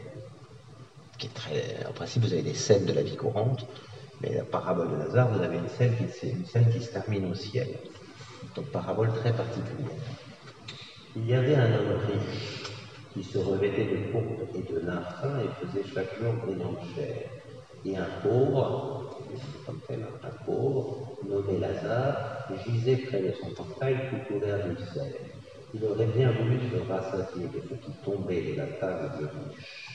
qui est très... En principe, vous avez des scènes de la vie courante, mais la parabole de Lazare, vous avez une scène qui, c'est une scène qui se termine au ciel. Donc, parabole très particulière. Il y avait un homme riche qui se revêtait de pourpre et de lin fin et faisait chaque jour brillante chair. Et un pauvre, comme tel un pauvre, nommé Lazare, gisait près de son portail tout couvert d'ulcères. Il aurait bien voulu se rassasier de ce qui tombait de la table du riche.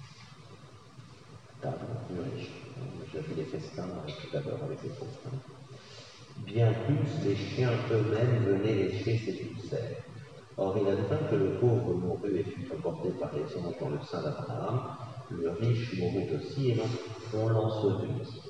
Table du riche. J'ai vu les festins tout à l'heure avec les festins. Bien plus, les chiens eux-mêmes venaient lécher ses ulcères. Or, il advint que le pauvre mourut et fut emporté par les anges dans le sein d'Abraham. Le riche mourut aussi et on l'ensevelit.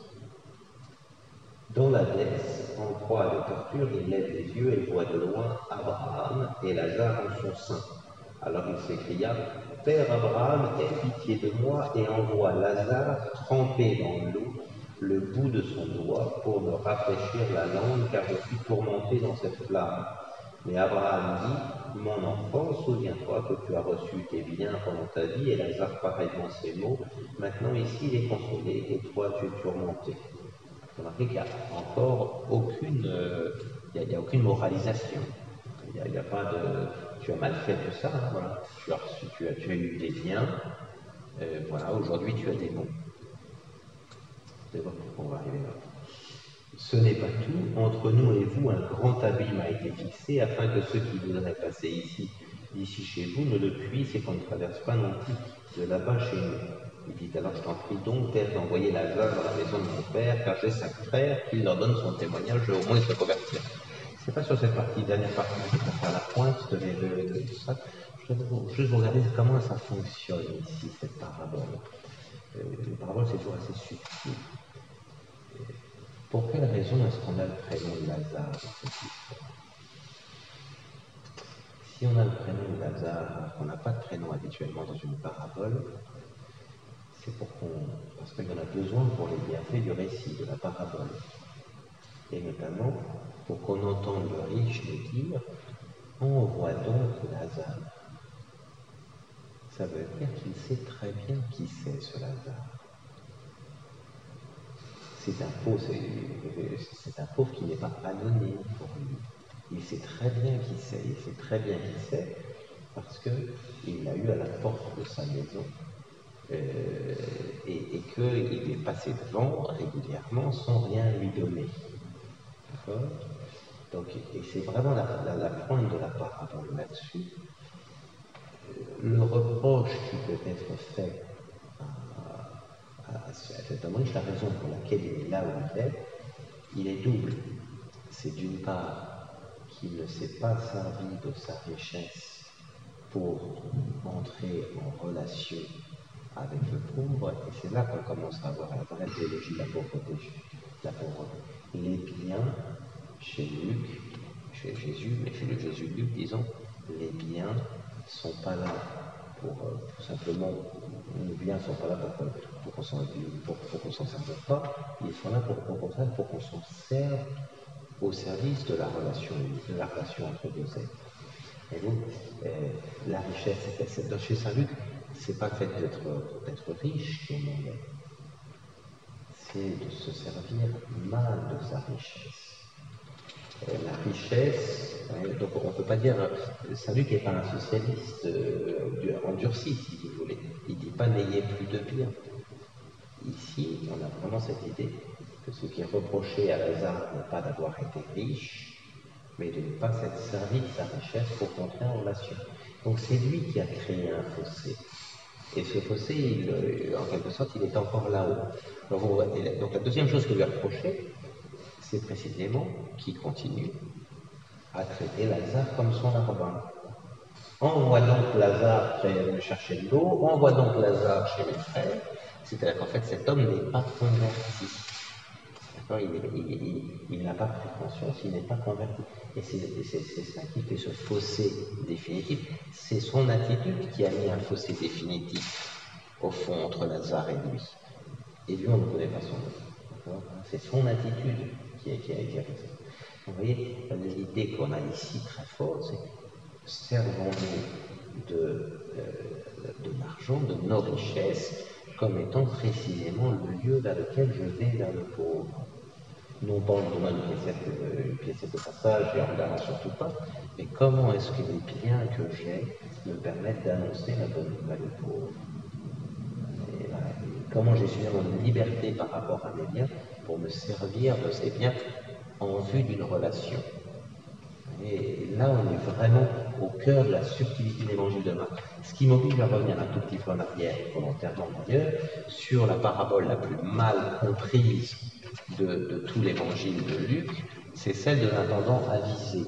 Dans la dèce, en proie à des tortures, il lève les yeux et voit de loin Abraham et Lazare en son sein. Alors il s'écria « Père Abraham, aie pitié de moi et envoie Lazare tremper dans l'eau le bout de son doigt pour me rafraîchir la langue, car je suis tourmenté dans cette flamme. » Mais Abraham dit « Mon enfant, souviens-toi que tu as reçu tes biens pendant ta vie, et Lazare pareillement ces mots. Maintenant ici il est consolé, et toi tu es tourmenté. » Vous remarquez qu'il n'y a encore aucune, euh, il y a, il y a aucune moralisation. Il n'y a, il y a pas de « tu as mal fait tout ça, hein, voilà. tu, as reçu, tu, as, tu as eu des biens, euh, voilà, aujourd'hui tu as des maux. » C'est bon, on va arriver là. Ce n'est pas tout. Entre nous et vous, un grand abîme a été fixé afin que ceux qui voudraient passer ici, d'ici chez vous, ne le puissent et qu'on ne traverse pas non plus de là-bas chez nous. Il dit alors, je t'en prie donc, Père, d'envoyer Lazare dans la maison de mon père, car j'ai cinq frères, qu'il leur donne son témoignage, au moins il se convertir. C'est pas sur cette partie, dernière partie, je vais faire la pointe de, de, de, de ça. Je vais vous, juste vous regarder comment ça fonctionne ici, cette parabole. Euh, les paraboles, c'est toujours assez subtil. Pour quelle raison est-ce qu'on a le prénom de Lazare dans cette histoire? Si on a le prénom de Lazare, qu'on n'a pas de prénom habituellement dans une parabole, c'est pour qu'on, parce qu'il y en a besoin pour les bienfaits du récit, de la parabole. Et notamment pour qu'on entende le riche nous dire « Envoie donc Lazare ». ça veut dire qu'il sait très bien qui c'est ce Lazare. C'est un pauvre, c'est un pauvre qui n'est pas anonyme pour lui. Il sait très bien qui c'est, il sait très bien qui c'est, parce qu'il l'a eu à la porte de sa maison, euh, et, et qu'il est passé devant régulièrement sans rien lui donner. D'accord ? Donc, et c'est vraiment la, la, la pointe de la parabole là-dessus. Le reproche qui peut être fait à, à, à cet homme riche, la raison pour laquelle il est là où il est, il est double. C'est d'une part qu'il ne s'est pas servi de sa richesse pour entrer en relation avec le pauvre, et c'est là qu'on commence à avoir la vraie théologie de la pauvreté. La pauvreté. Les biens, chez Luc, chez Jésus, mais chez le Jésus-Luc, disons, les biens ne sont pas là pour, euh, tout simplement, les biens ne sont pas là pour, pour qu'on s'en pour, pour qu'on s'en serve pas, ils sont là pour, pour, pour, pour qu'on s'en serve au service de la relation, de la relation entre deux êtres. Et donc, euh, la richesse, c'est, chez Saint-Luc, c'est pas le fait d'être, d'être riche qui est mauvais, c'est de se servir mal de sa richesse. Euh, la richesse, euh, donc on ne peut pas dire, Saint-Luc n'est pas un socialiste euh, endurci, si vous voulez. Il ne dit pas n'ayez plus de biens. Ici, on a vraiment cette idée que ce qui est reproché à Lazare n'est pas d'avoir été riche, mais de ne pas s'être servi de sa richesse pour entrer en relation. Donc c'est lui qui a créé un fossé. Et ce fossé, il, en quelque sorte, il est encore là-haut. Donc, donc la deuxième chose que lui a reproché, c'est précisément qu'il continue à traiter Lazare comme son larbin. Envoie donc Lazare me chercher de l'eau, envoie donc Lazare chez mes frères. C'est-à-dire qu'en fait, cet homme n'est pas converti. Il n'a pas pris conscience, il n'est pas converti. Et c'est ça qui fait ce fossé définitif. C'est son attitude qui a mis un fossé définitif, au fond, entre Lazare et lui. Et lui, on ne connaît pas son nom. C'est son attitude qui a, qui a, qui a fait ça. Vous voyez, l'idée qu'on a ici très forte, c'est servons-nous de, euh, de l'argent, de nos richesses, comme étant précisément le lieu vers lequel je vais vers le pauvre. Non pas en donnant une piécette de, une piécette de passage et en regardant surtout pas, mais comment est-ce que les biens que j'ai me permettent d'annoncer la bonne nouvelle au pauvre. Et voilà, et comment j'ai suffisamment de liberté par rapport à mes biens pour me servir de ces biens en vue d'une relation. Et là, on est vraiment au cœur de la subtilité de l'évangile de Marc. Ce qui m'oblige à revenir un tout petit peu en arrière, volontairement d'ailleurs, sur la parabole la plus mal comprise de, de tout l'évangile de Luc, c'est celle de l'intendant avisé.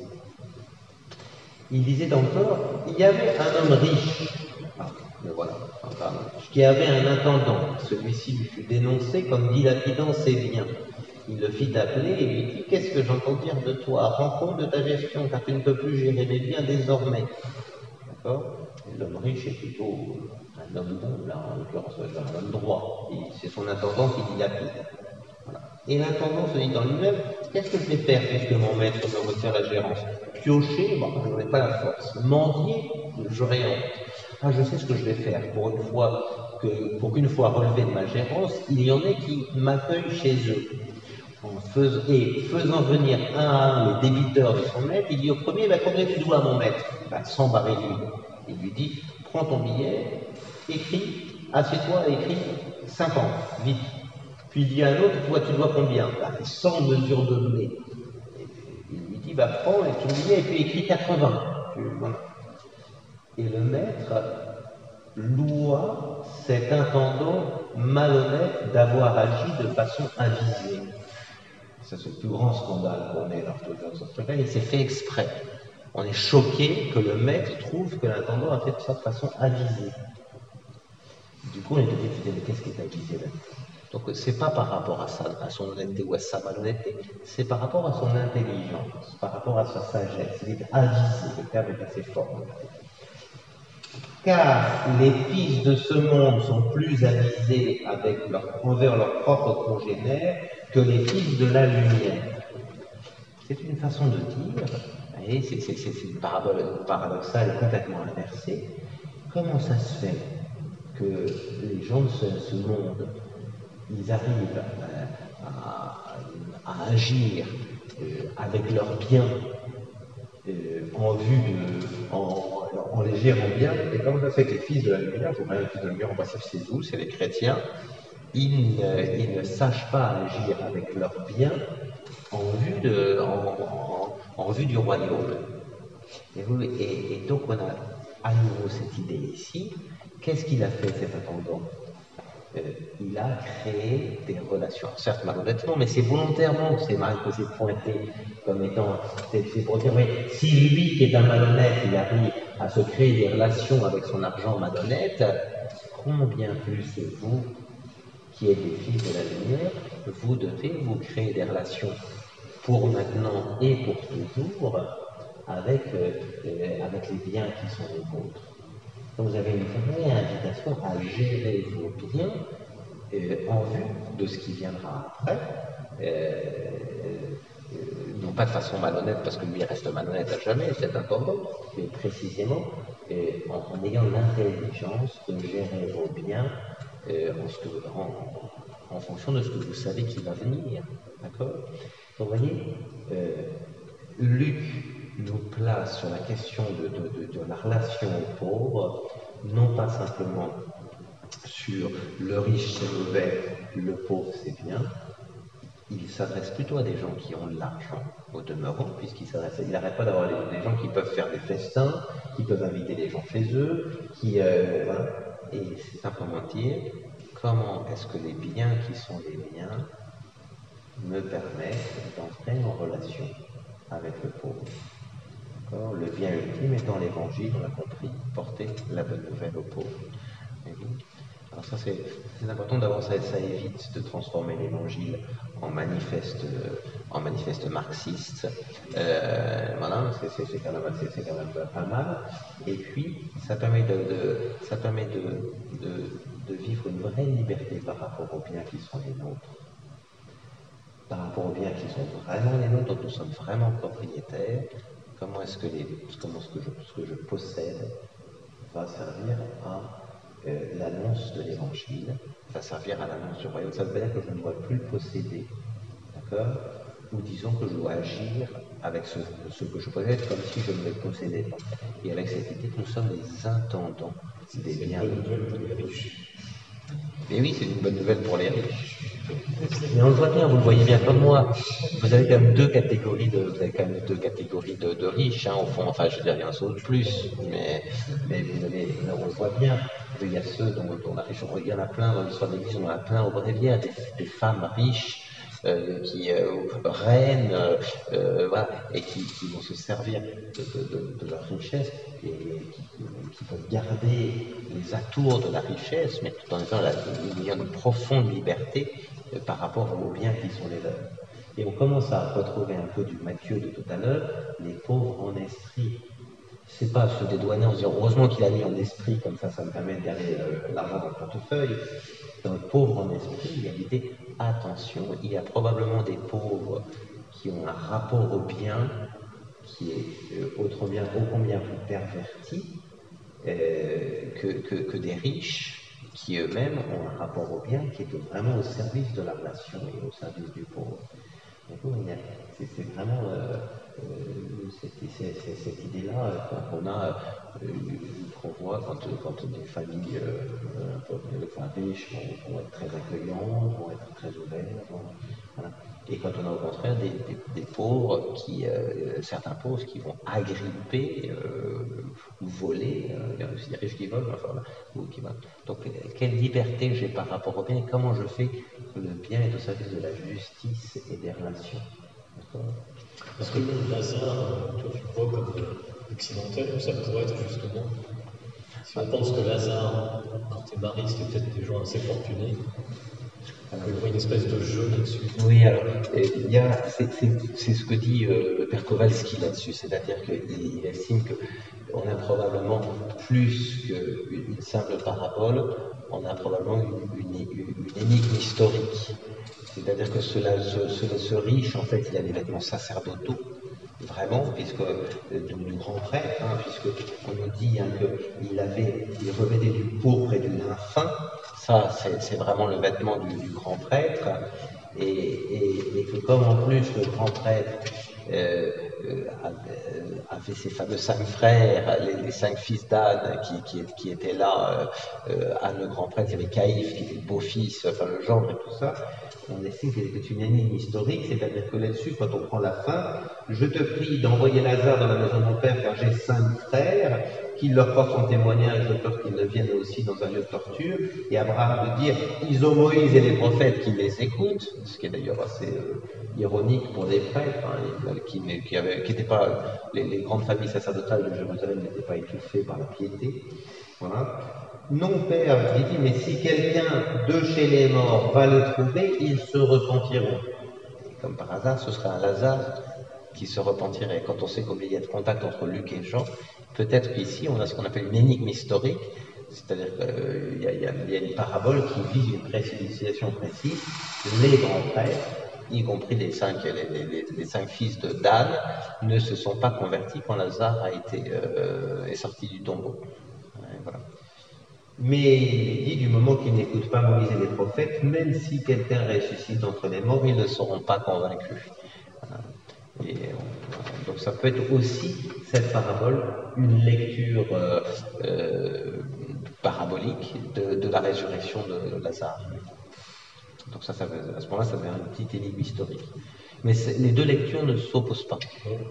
Il disait encore, il y avait un homme riche, ah, mais voilà, enfin, qui avait un intendant. Celui-ci lui fut dénoncé comme dilapidant ses biens. Il le fit appeler et lui dit « Qu'est-ce que j'entends dire de toi? Rends compte de ta gestion, car tu ne peux plus gérer mes biens désormais. » D'accord? L'homme riche est plutôt un homme bon, là, en l'occurrence, un homme droit. C'est son intendant qui dilapide. Voilà. Et l'intendant se dit dans lui-même « Qu'est-ce que je vais faire puisque mon maître me retire la gérance? Piocher, bon, je n'aurai pas la force. Mendier, j'aurai honte. Ah, je sais ce que je vais faire pour une fois que, pour qu'une fois relevé de ma gérance, il y en ait qui m'accueillent chez eux. » En faisant, et faisant venir un à un les débiteurs de son maître, il dit au premier, bah, combien tu dois à mon maître? Bah, s'embarrer lui. Il lui dit, prends ton billet, écris, assieds-toi et écris cinquante, vite. Puis il dit à un autre, toi tu dois combien? Bah, cent mesures de blé. Et il lui dit, bah, prends ton billet et puis écris quatre-vingts. Voilà. Et le maître loua cet intendant malhonnête d'avoir agi de façon avisée. C'est le plus grand scandale qu'on ait dans il s'est fait exprès. On est choqué que le maître trouve que l'intendant a fait ça de façon avisée. Du coup, on est devenu dit, mais qu'est-ce qui est avisé là? Donc, c'est pas par rapport à, sa, à son honnêteté ou à sa malhonnêteté, c'est par rapport à son intelligence, par rapport à sa sagesse. Il est avisé, le terme est assez fort. Car les fils de ce monde sont plus avisés avec leur, envers leurs propres congénères que les fils de la lumière. C'est une façon de dire, et c'est une parabole paradoxale complètement inversée, comment ça se fait que les gens de ce, ce monde, ils arrivent à, à, à agir euh, avec leurs biens euh, en vue de, en, en les gérant bien, et comment ça se fait que les fils de la lumière, vous voyez les fils de la lumière, on voit ça c'est où, c'est les chrétiens, ils ne, ils ne sachent pas agir avec leurs biens en vue, de, en, en, en vue du royaume. Et, vous, et, et donc on a à nouveau cette idée ici. Qu'est-ce qu'il a fait cet attendant? euh, Il a créé des relations, certes malhonnêtement, mais c'est volontairement, c'est mal que c'est pointé comme étant, c'est pour dire, mais si lui qui est un malhonnête, il arrive à se créer des relations avec son argent malhonnête, combien plus vous, qui êtes des fils de la lumière, vous devez vous créer des relations pour maintenant et pour toujours avec, euh, euh, avec les biens qui sont les vôtres. Donc vous avez une vraie invitation à gérer vos biens euh, en vue de ce qui viendra après, euh, euh, non pas de façon malhonnête, parce que lui reste malhonnête à jamais, c'est intendant, mais précisément euh, en, en ayant l'intelligence de gérer vos biens euh, en, ce que, en, en fonction de ce que vous savez qui va venir. D'accord? Donc vous voyez, euh, Luc nous place sur la question de, de, de, de la relation aux pauvres, non pas simplement sur le riche c'est mauvais, le pauvre c'est bien. Il s'adresse plutôt à des gens qui ont de l'argent, au demeurant, puisqu'il s'adresse, il n'arrête pas d'avoir des, des gens qui peuvent faire des festins, qui peuvent inviter les gens chez eux, qui, euh, voilà. Et c'est simplement dire comment est-ce que les biens qui sont les miens me permettent d'entrer en relation avec le pauvre. Le bien ultime étant l'évangile, on l'a compris, porter la bonne nouvelle aux pauvres. Alors ça c'est important d'avoir ça, ça évite de transformer l'évangile en manifeste, en manifeste marxiste. Euh, voilà, c'est quand même, c'est quand même pas mal. Et puis ça permet de, de ça permet de, de, de vivre une vraie liberté par rapport aux biens qui sont les nôtres. Par rapport aux biens qui sont vraiment les nôtres, dont nous sommes vraiment propriétaires. Comment est-ce que, les, comment est-ce que, je, ce que je possède va servir à euh, l'annonce de l'évangile, va servir à l'annonce du royaume. Ça veut dire que je ne dois plus le posséder, d'accord? Ou disons que je dois agir avec ce, ce que je possède comme si je ne le possédais pas. Et avec cette idée que nous sommes les intendants des biens. C'est une bonne nouvelle pour les riches. Et oui, c'est une bonne nouvelle pour les riches. Mais on le voit bien, vous le voyez bien comme moi. Vous avez quand même deux catégories de, vous avez quand même deux catégories de, de riches, hein, au fond. Enfin, je veux dire, il y en a de plus, mais, mais vous avez, on le voit bien. Il y a ceux dont, dont la riche, il y en a plein dans l'histoire de l'Église, on en a plein au Bréviaire, des, des femmes riches. Euh, qui euh, reines, euh, voilà, et qui, qui vont se servir de, de, de, de leur richesse et qui, qui peuvent garder les atours de la richesse, mais tout en étant là, il y a une profonde liberté euh, par rapport aux biens qui sont les leurs. Et on commence à retrouver un peu du Matthieu de tout à l'heure, les pauvres en esprit. C'est pas se dédouaner en se disant heureusement qu'il a mis en esprit, comme ça, ça me permet de garder euh, l'argent dans le portefeuille. Dans le pauvre en esprit, il y a l'idée attention, il y a probablement des pauvres qui ont un rapport au bien qui est euh, autre bien, ô combien plus perverti euh, que, que, que des riches qui eux-mêmes ont un rapport au bien qui est vraiment au service de la relation et au service du pauvre. C'est vraiment euh, euh, cette, cette, cette, cette idée-là qu'on a, euh, qu'on voit quand, quand des familles euh, enfin, riches vont, vont être très accueillantes, vont être très ouvertes. Vont, voilà. Et quand on a au contraire des, des, des pauvres, qui, euh, certains pauvres qui vont agripper euh, ou voler, euh, il y a aussi des riches qui volent, enfin, là, ou qui volent. Donc quelle liberté j'ai par rapport au bien et comment je fais que le bien est au service de la justice et des relations. Parce que le Lazare, toi tu le vois comme euh, accidentel, ou ça pourrait être justement, si on pense que Lazare, quand t'es mari, c'était peut-être des gens assez fortunés, il y a une espèce de jeu là-dessus. Oui, alors, il y a, c'est ce que dit euh, le père Kowalski là-dessus, c'est-à-dire qu'il estime qu'on a probablement plus qu'une simple parabole, on a probablement une, une, une énigme historique. C'est-à-dire que cela, ce, ce, ce riche, en fait, il a des vêtements sacerdotaux, vraiment, puisque euh, du, du grand prêtre, hein, puisque on nous dit hein, qu'il avait, il revêtait du pourpre et du lin fin. Ça, c'est vraiment le vêtement du, du grand prêtre, et, et, et que comme en plus le grand prêtre euh, euh, avait ses fameux cinq frères, les, les cinq fils d'Anne qui, qui, qui étaient là, euh, Anne le grand prêtre, il y avait Caïphe qui était le beau-fils, enfin le gendre et tout ça. On estime que c'est une énigme historique, c'est-à-dire que là-dessus, quand on prend la fin, je te prie d'envoyer Lazare dans la maison de mon père, car j'ai cinq frères, qu'il leur porte son témoignage de peur qu'ils ne viennent aussi dans un lieu de torture. Et Abraham de dire, ils ont Moïse et les prophètes qui les écoutent, ce qui est d'ailleurs assez euh, ironique pour des prêtres, hein, qui n'étaient pas, les, les grandes familles sacerdotales de Jérusalem n'étaient pas étouffées par la piété. Voilà. Non, Père, il dit, mais si quelqu'un de chez les morts va le trouver, ils se repentiront. Et comme par hasard, ce serait un Lazare qui se repentirait. Quand on sait qu'il y a de contact entre Luc et Jean, peut-être qu'ici, on a ce qu'on appelle une énigme historique, c'est-à-dire qu'il y, y, y a une parabole qui vise une précision précise. Les grands prêtres, y compris les cinq, les, les, les cinq fils de Dan, ne se sont pas convertis quand Lazare a été, euh, est sorti du tombeau. Voilà. Mais il dit, du moment qu'ils n'écoutent pas Moïse et les prophètes, même si quelqu'un ressuscite d'entre les morts, ils ne seront pas convaincus. Et donc ça peut être aussi, cette parabole, une lecture euh, euh, parabolique de, de la résurrection de Lazare. Donc ça, ça à ce moment-là, ça devient une petite énigme historique. Mais les deux lectures ne s'opposent pas.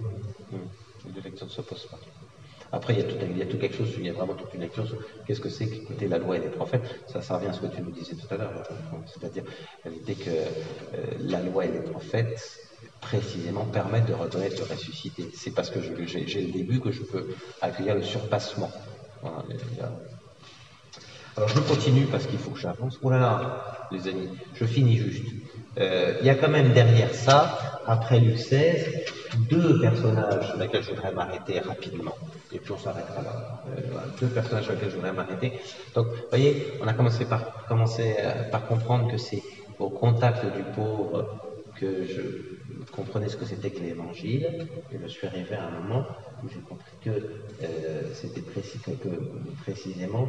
Les deux lectures ne s'opposent pas. Après, il y, a tout, il y a tout quelque chose, il y a vraiment toute une lecture sur qu'est-ce que c'est qu'écouter la loi et les prophètes. Ça, ça revient à ce que tu nous disais tout à l'heure. C'est-à-dire l'idée que euh, la loi et les prophètes, précisément, permettent de reconnaître le ressuscité. C'est parce que j'ai le début que je peux accueillir le surpassement. Voilà, il y a... Alors, je continue parce qu'il faut que j'avance. Oh là là, les amis, je finis juste. Euh, il y a quand même derrière ça, après Luc seize, deux personnages sur lesquels je voudrais m'arrêter rapidement. Et puis on s'arrêtera là. Euh, voilà, deux personnages sur lesquels je voudrais m'arrêter. Donc, vous voyez, on a commencé par, commencé par comprendre que c'est au contact du pauvre que je comprenais ce que c'était que l'évangile. Et je suis arrivé à un moment où j'ai compris que euh, c'était précis, que, précisément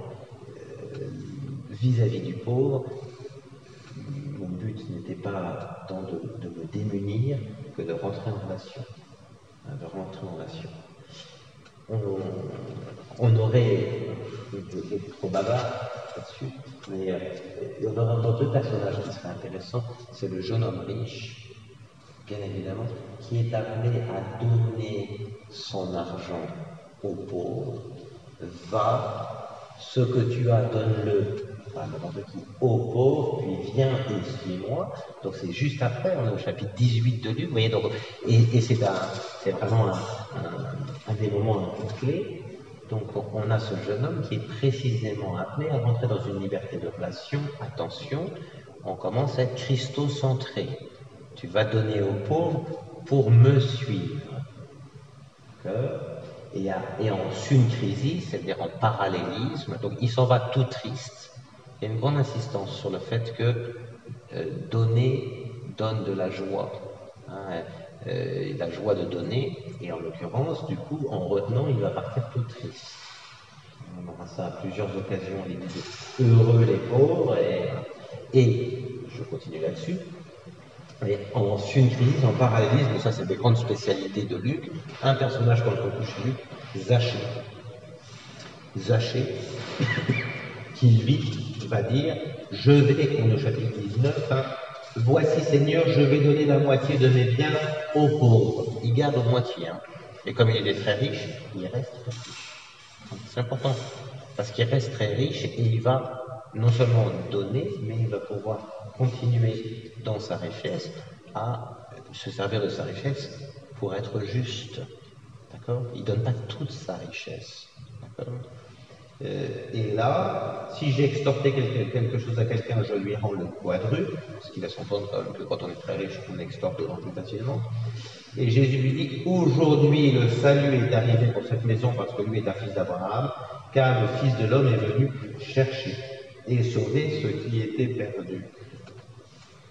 vis-à-vis -vis du pauvre, mon but n'était pas tant de, de me démunir que de rentrer en relation. Hein, de rentrer en relation. On, on aurait, je suis trop bavard là-dessus, mais euh, on aurait encore deux personnages qui seraient intéressants. C'est le jeune homme riche, bien évidemment, qui est appelé à donner son argent aux pauvres. Va, ce que tu as, donne-le à n'importe qui, aux pauvres, puis viens et suis-moi. Donc c'est juste après, on est au chapitre dix-huit de Luc, vous voyez, donc, et, et c'est vraiment un, un, un des moments un peu clés. Donc on a ce jeune homme qui est précisément appelé à rentrer dans une liberté de relation. Attention, on commence à être christocentré. Tu vas donner aux pauvres pour me suivre. Et, à, et en syncrésie, c'est-à-dire en parallélisme, donc il s'en va tout triste. Il y a une grande insistance sur le fait que euh, donner donne de la joie. Hein, euh, la joie de donner, et en l'occurrence, du coup, en retenant, il va partir tout triste. On aura ça à plusieurs occasions, l'idée de heureux les pauvres, et, et je continue là-dessus. Et en syncrésie, en parallélisme, ça c'est des grandes spécialités de Luc, un personnage qu'on retrouve chez Luc, Zachée. Zachée, qui lui va dire, je vais, on est au chapitre dix-neuf, hein, voici Seigneur, je vais donner la moitié de mes biens aux pauvres. Il garde la moitié, hein. Et comme il est très riche, il reste très riche. C'est important, parce qu'il reste très riche et il va non seulement donner, mais il va pouvoir continuer dans sa richesse à se servir de sa richesse pour être juste. D'accord ? Il ne donne pas toute sa richesse. D'accord ? euh, Et là, si j'ai extorqué quelque, quelque chose à quelqu'un, je lui rends le quadruple, parce qu'il a son compte que quand on est très riche, on extorque d'autant plus facilement. Et Jésus lui dit, aujourd'hui le salut est arrivé pour cette maison parce que lui est un fils d'Abraham, car le Fils de l'homme est venu chercher et sauver ceux qui étaient perdus.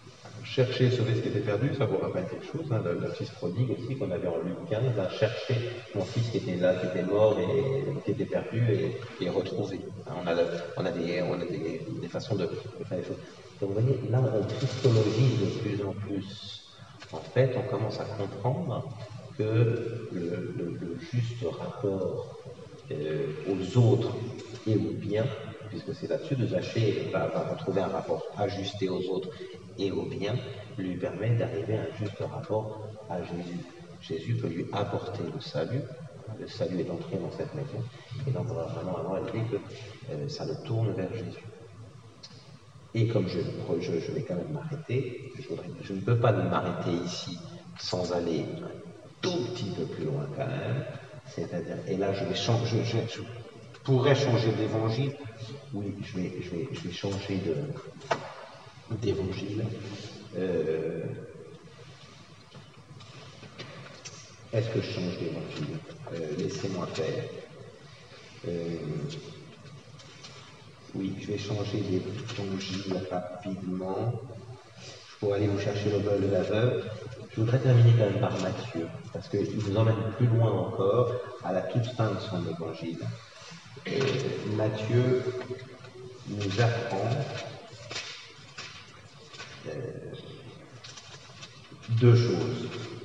chercher, sauver ce qui était perdu, ça vous rappelle quelque chose, hein, le, le fils prodigue aussi qu'on avait en Luc quinze, à chercher mon fils qui était là, qui était mort et qui était perdu et, et retrouvé. Hein, on a, on a, des, on a des, des façons de, de faire les choses. Donc vous voyez, là on christologise de plus en plus. En fait, on commence à comprendre que le, le, le juste rapport euh, aux autres et aux biens, puisque c'est là-dessus de Zachée va, va retrouver un rapport ajusté aux autres et aux biens, lui permet d'arriver à un juste rapport à Jésus. Jésus peut lui apporter le salut, le salut est entré dans cette maison, et donc on va vraiment avoir l'idée que euh, ça le tourne vers Jésus. Et comme je, je, je vais quand même m'arrêter, je, je ne peux pas m'arrêter ici sans aller un tout petit peu plus loin quand même, c'est-à-dire, et là je vais changer, je, je, je pourrais changer d'évangile, oui, je vais, je vais, je vais changer de, d'évangile. Euh, est-ce que je change d'évangile? euh, Laissez-moi faire. Euh, oui, je vais changer d'évangile rapidement. Je pourrais aller vous chercher le bol de la veuve. Je voudrais terminer quand même par Matthieu, parce qu'il vous emmène plus loin encore, à la toute fin de son évangile. Euh, Matthieu nous apprend euh, deux choses.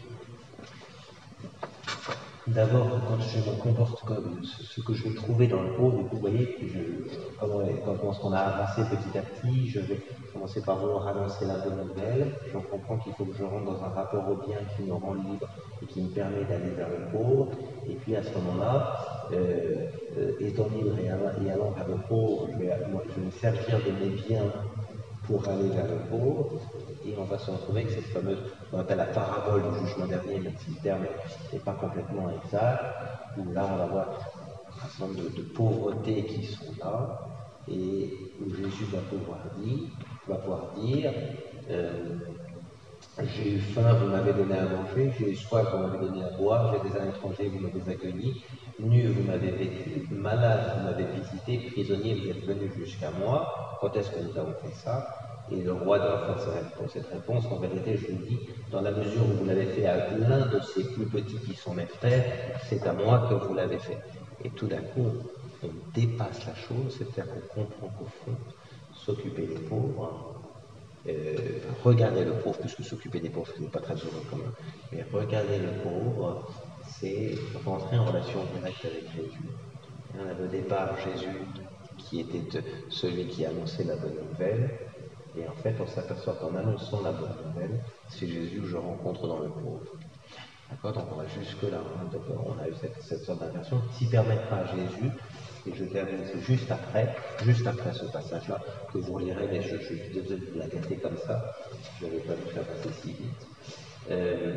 D'abord, quand je me comporte comme ce que je vais trouver dans le pauvre, vous voyez, je, quand, quand on a avancé petit à petit, je vais commencer par vouloir annoncer la bonne nouvelle. Je comprends qu'il faut que je rentre dans un rapport au bien qui me rend libre et qui me permet d'aller vers le pauvre. Et puis à ce moment-là, euh, euh, étant libre et allant, et allant vers le pauvre, je vais, moi, je vais me servir de mes biens pour aller vers le pauvre, et on va se retrouver avec cette fameuse, qu'on appelle la parabole du jugement dernier, même si le terme n'est pas complètement exact, où là on va voir un certain nombre de, de pauvretés qui sont là, et où Jésus va pouvoir dire, va pouvoir dire euh, j'ai eu faim, vous m'avez donné à manger, j'ai eu soif, vous m'avez donné à boire, j'étais un étranger, vous m'avez accueilli, nu, vous m'avez vêtu, malade, vous m'avez visité, prisonnier, vous êtes venu jusqu'à moi. Quand est-ce que nous avons fait ça? Et le roi doit faire cette réponse. En vérité, je vous dis, dans la mesure où vous l'avez fait à l'un de ces plus petits qui sont mes frères, c'est à moi que vous l'avez fait. Et tout d'un coup, on dépasse la chose, c'est-à-dire qu'on comprend qu'au fond, s'occuper des pauvres, Euh, regarder le pauvre, puisque s'occuper des pauvres, ce n'est pas très heureux quand même, mais regarder le pauvre, c'est rentrer en relation directe avec Jésus. Et on a au départ Jésus qui était celui qui annonçait la bonne nouvelle, et en fait on s'aperçoit qu'en annonçant la bonne nouvelle, c'est Jésus que je rencontre dans le pauvre. D'accord? Donc on va jusque-là, hein, on a eu cette, cette sorte d'inversion qui permettra à Jésus. Et je termine, c'est juste après, juste après ce passage-là, que vous lirez, mais je, je suis désolé de vous la gâter comme ça, je ne vais pas vous faire passer si vite. Euh,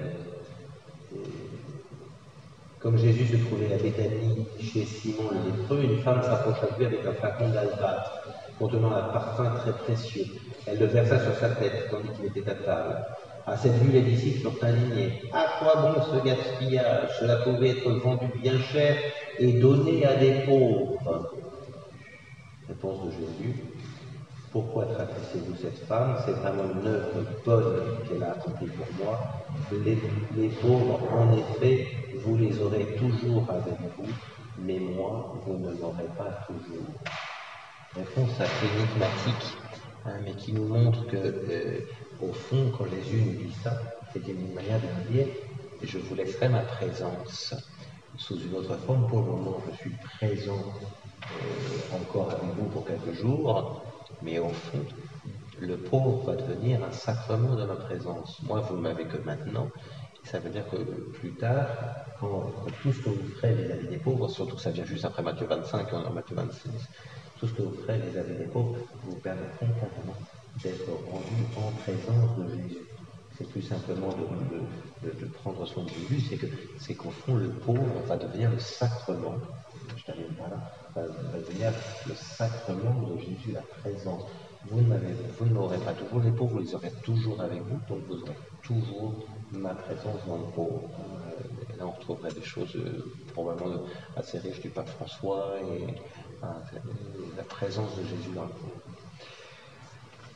comme Jésus se trouvait à Béthanie, chez Simon le lépreux, une femme s'approcha de lui avec un flacon d'albâtre, contenant un parfum très précieux. Elle le versa sur sa tête, tandis qu'il était à table. À cette vue, les disciples furent indignés. À quoi bon ce gaspillage? Cela pouvait être vendu bien cher et donné à des pauvres. Réponse de Jésus. Pourquoi trahissez-vous cette femme? C'est vraiment une œuvre bonne qu'elle a accomplie pour moi. Les, les pauvres, en effet, vous les aurez toujours avec vous, mais moi, vous ne m'aurez pas toujours. Réponse assez énigmatique, hein, mais qui nous montre que, euh, au fond, quand Jésus nous dit ça, c'est une manière de nous dire « je vous laisserai ma présence ». Sous une autre forme, pour le moment, je suis présent euh, encore avec vous pour quelques jours, mais au fond, le pauvre va devenir un sacrement de ma présence. Moi, vous ne m'avez que maintenant, et ça veut dire que plus tard, quand, quand tout ce que vous ferez vis-à-vis des pauvres, surtout ça vient juste après Matthieu vingt-cinq, en Matthieu vingt-six, tout ce que vous ferez vis-à-vis des pauvres vous permettront carrément d'être rendu en présence de Jésus. C'est plus simplement de, de, de, de prendre soin de Jésus, c'est que c'est qu'au fond, le pauvre va devenir le sacrement. Je termine par là. Va, va devenir le sacrement de Jésus, la présence. Vous ne m'avez, vous ne m'aurez pas toujours, les pauvres, vous les aurez toujours avec vous, donc vous aurez toujours ma présence dans le pauvre. Euh, là, on retrouverait des choses euh, probablement assez riches du pape François et euh, la présence de Jésus dans le pauvre.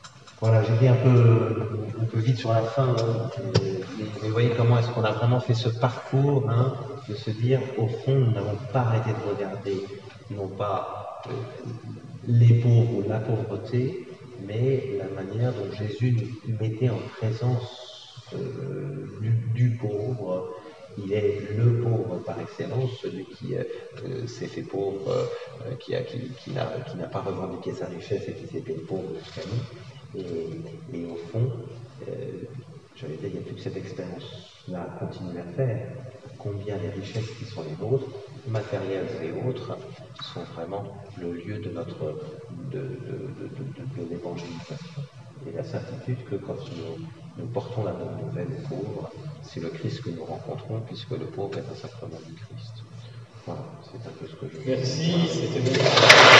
Voilà, j'étais un peu, un peu vite sur la fin, hein, mais, mais vous voyez comment est-ce qu'on a vraiment fait ce parcours, hein, de se dire, au fond, nous n'avons pas arrêté de regarder, non pas euh, les pauvres ou la pauvreté, mais la manière dont Jésus nous mettait en présence euh, du, du pauvre. Il est le pauvre par excellence, celui qui euh, s'est fait pauvre, euh, qui, a, qui, qui, n'a, qui n'a pas revendiqué sa richesse et qui s'est fait pauvre jusqu'à nous. Et, et au fond, euh, j'allais dire, il n'y a plus que cette expérience-là à continuer à faire. Combien les richesses qui sont les nôtres, matérielles et autres, sont vraiment le lieu de notre de, de, de, de, de, de l'évangélisation. Et la certitude que quand nous, nous portons la bonne nouvelle aux pauvres, c'est le Christ que nous rencontrons, puisque le pauvre est un sacrement du Christ. Voilà, c'est un peu ce que je veux dire. Merci, c'était bon.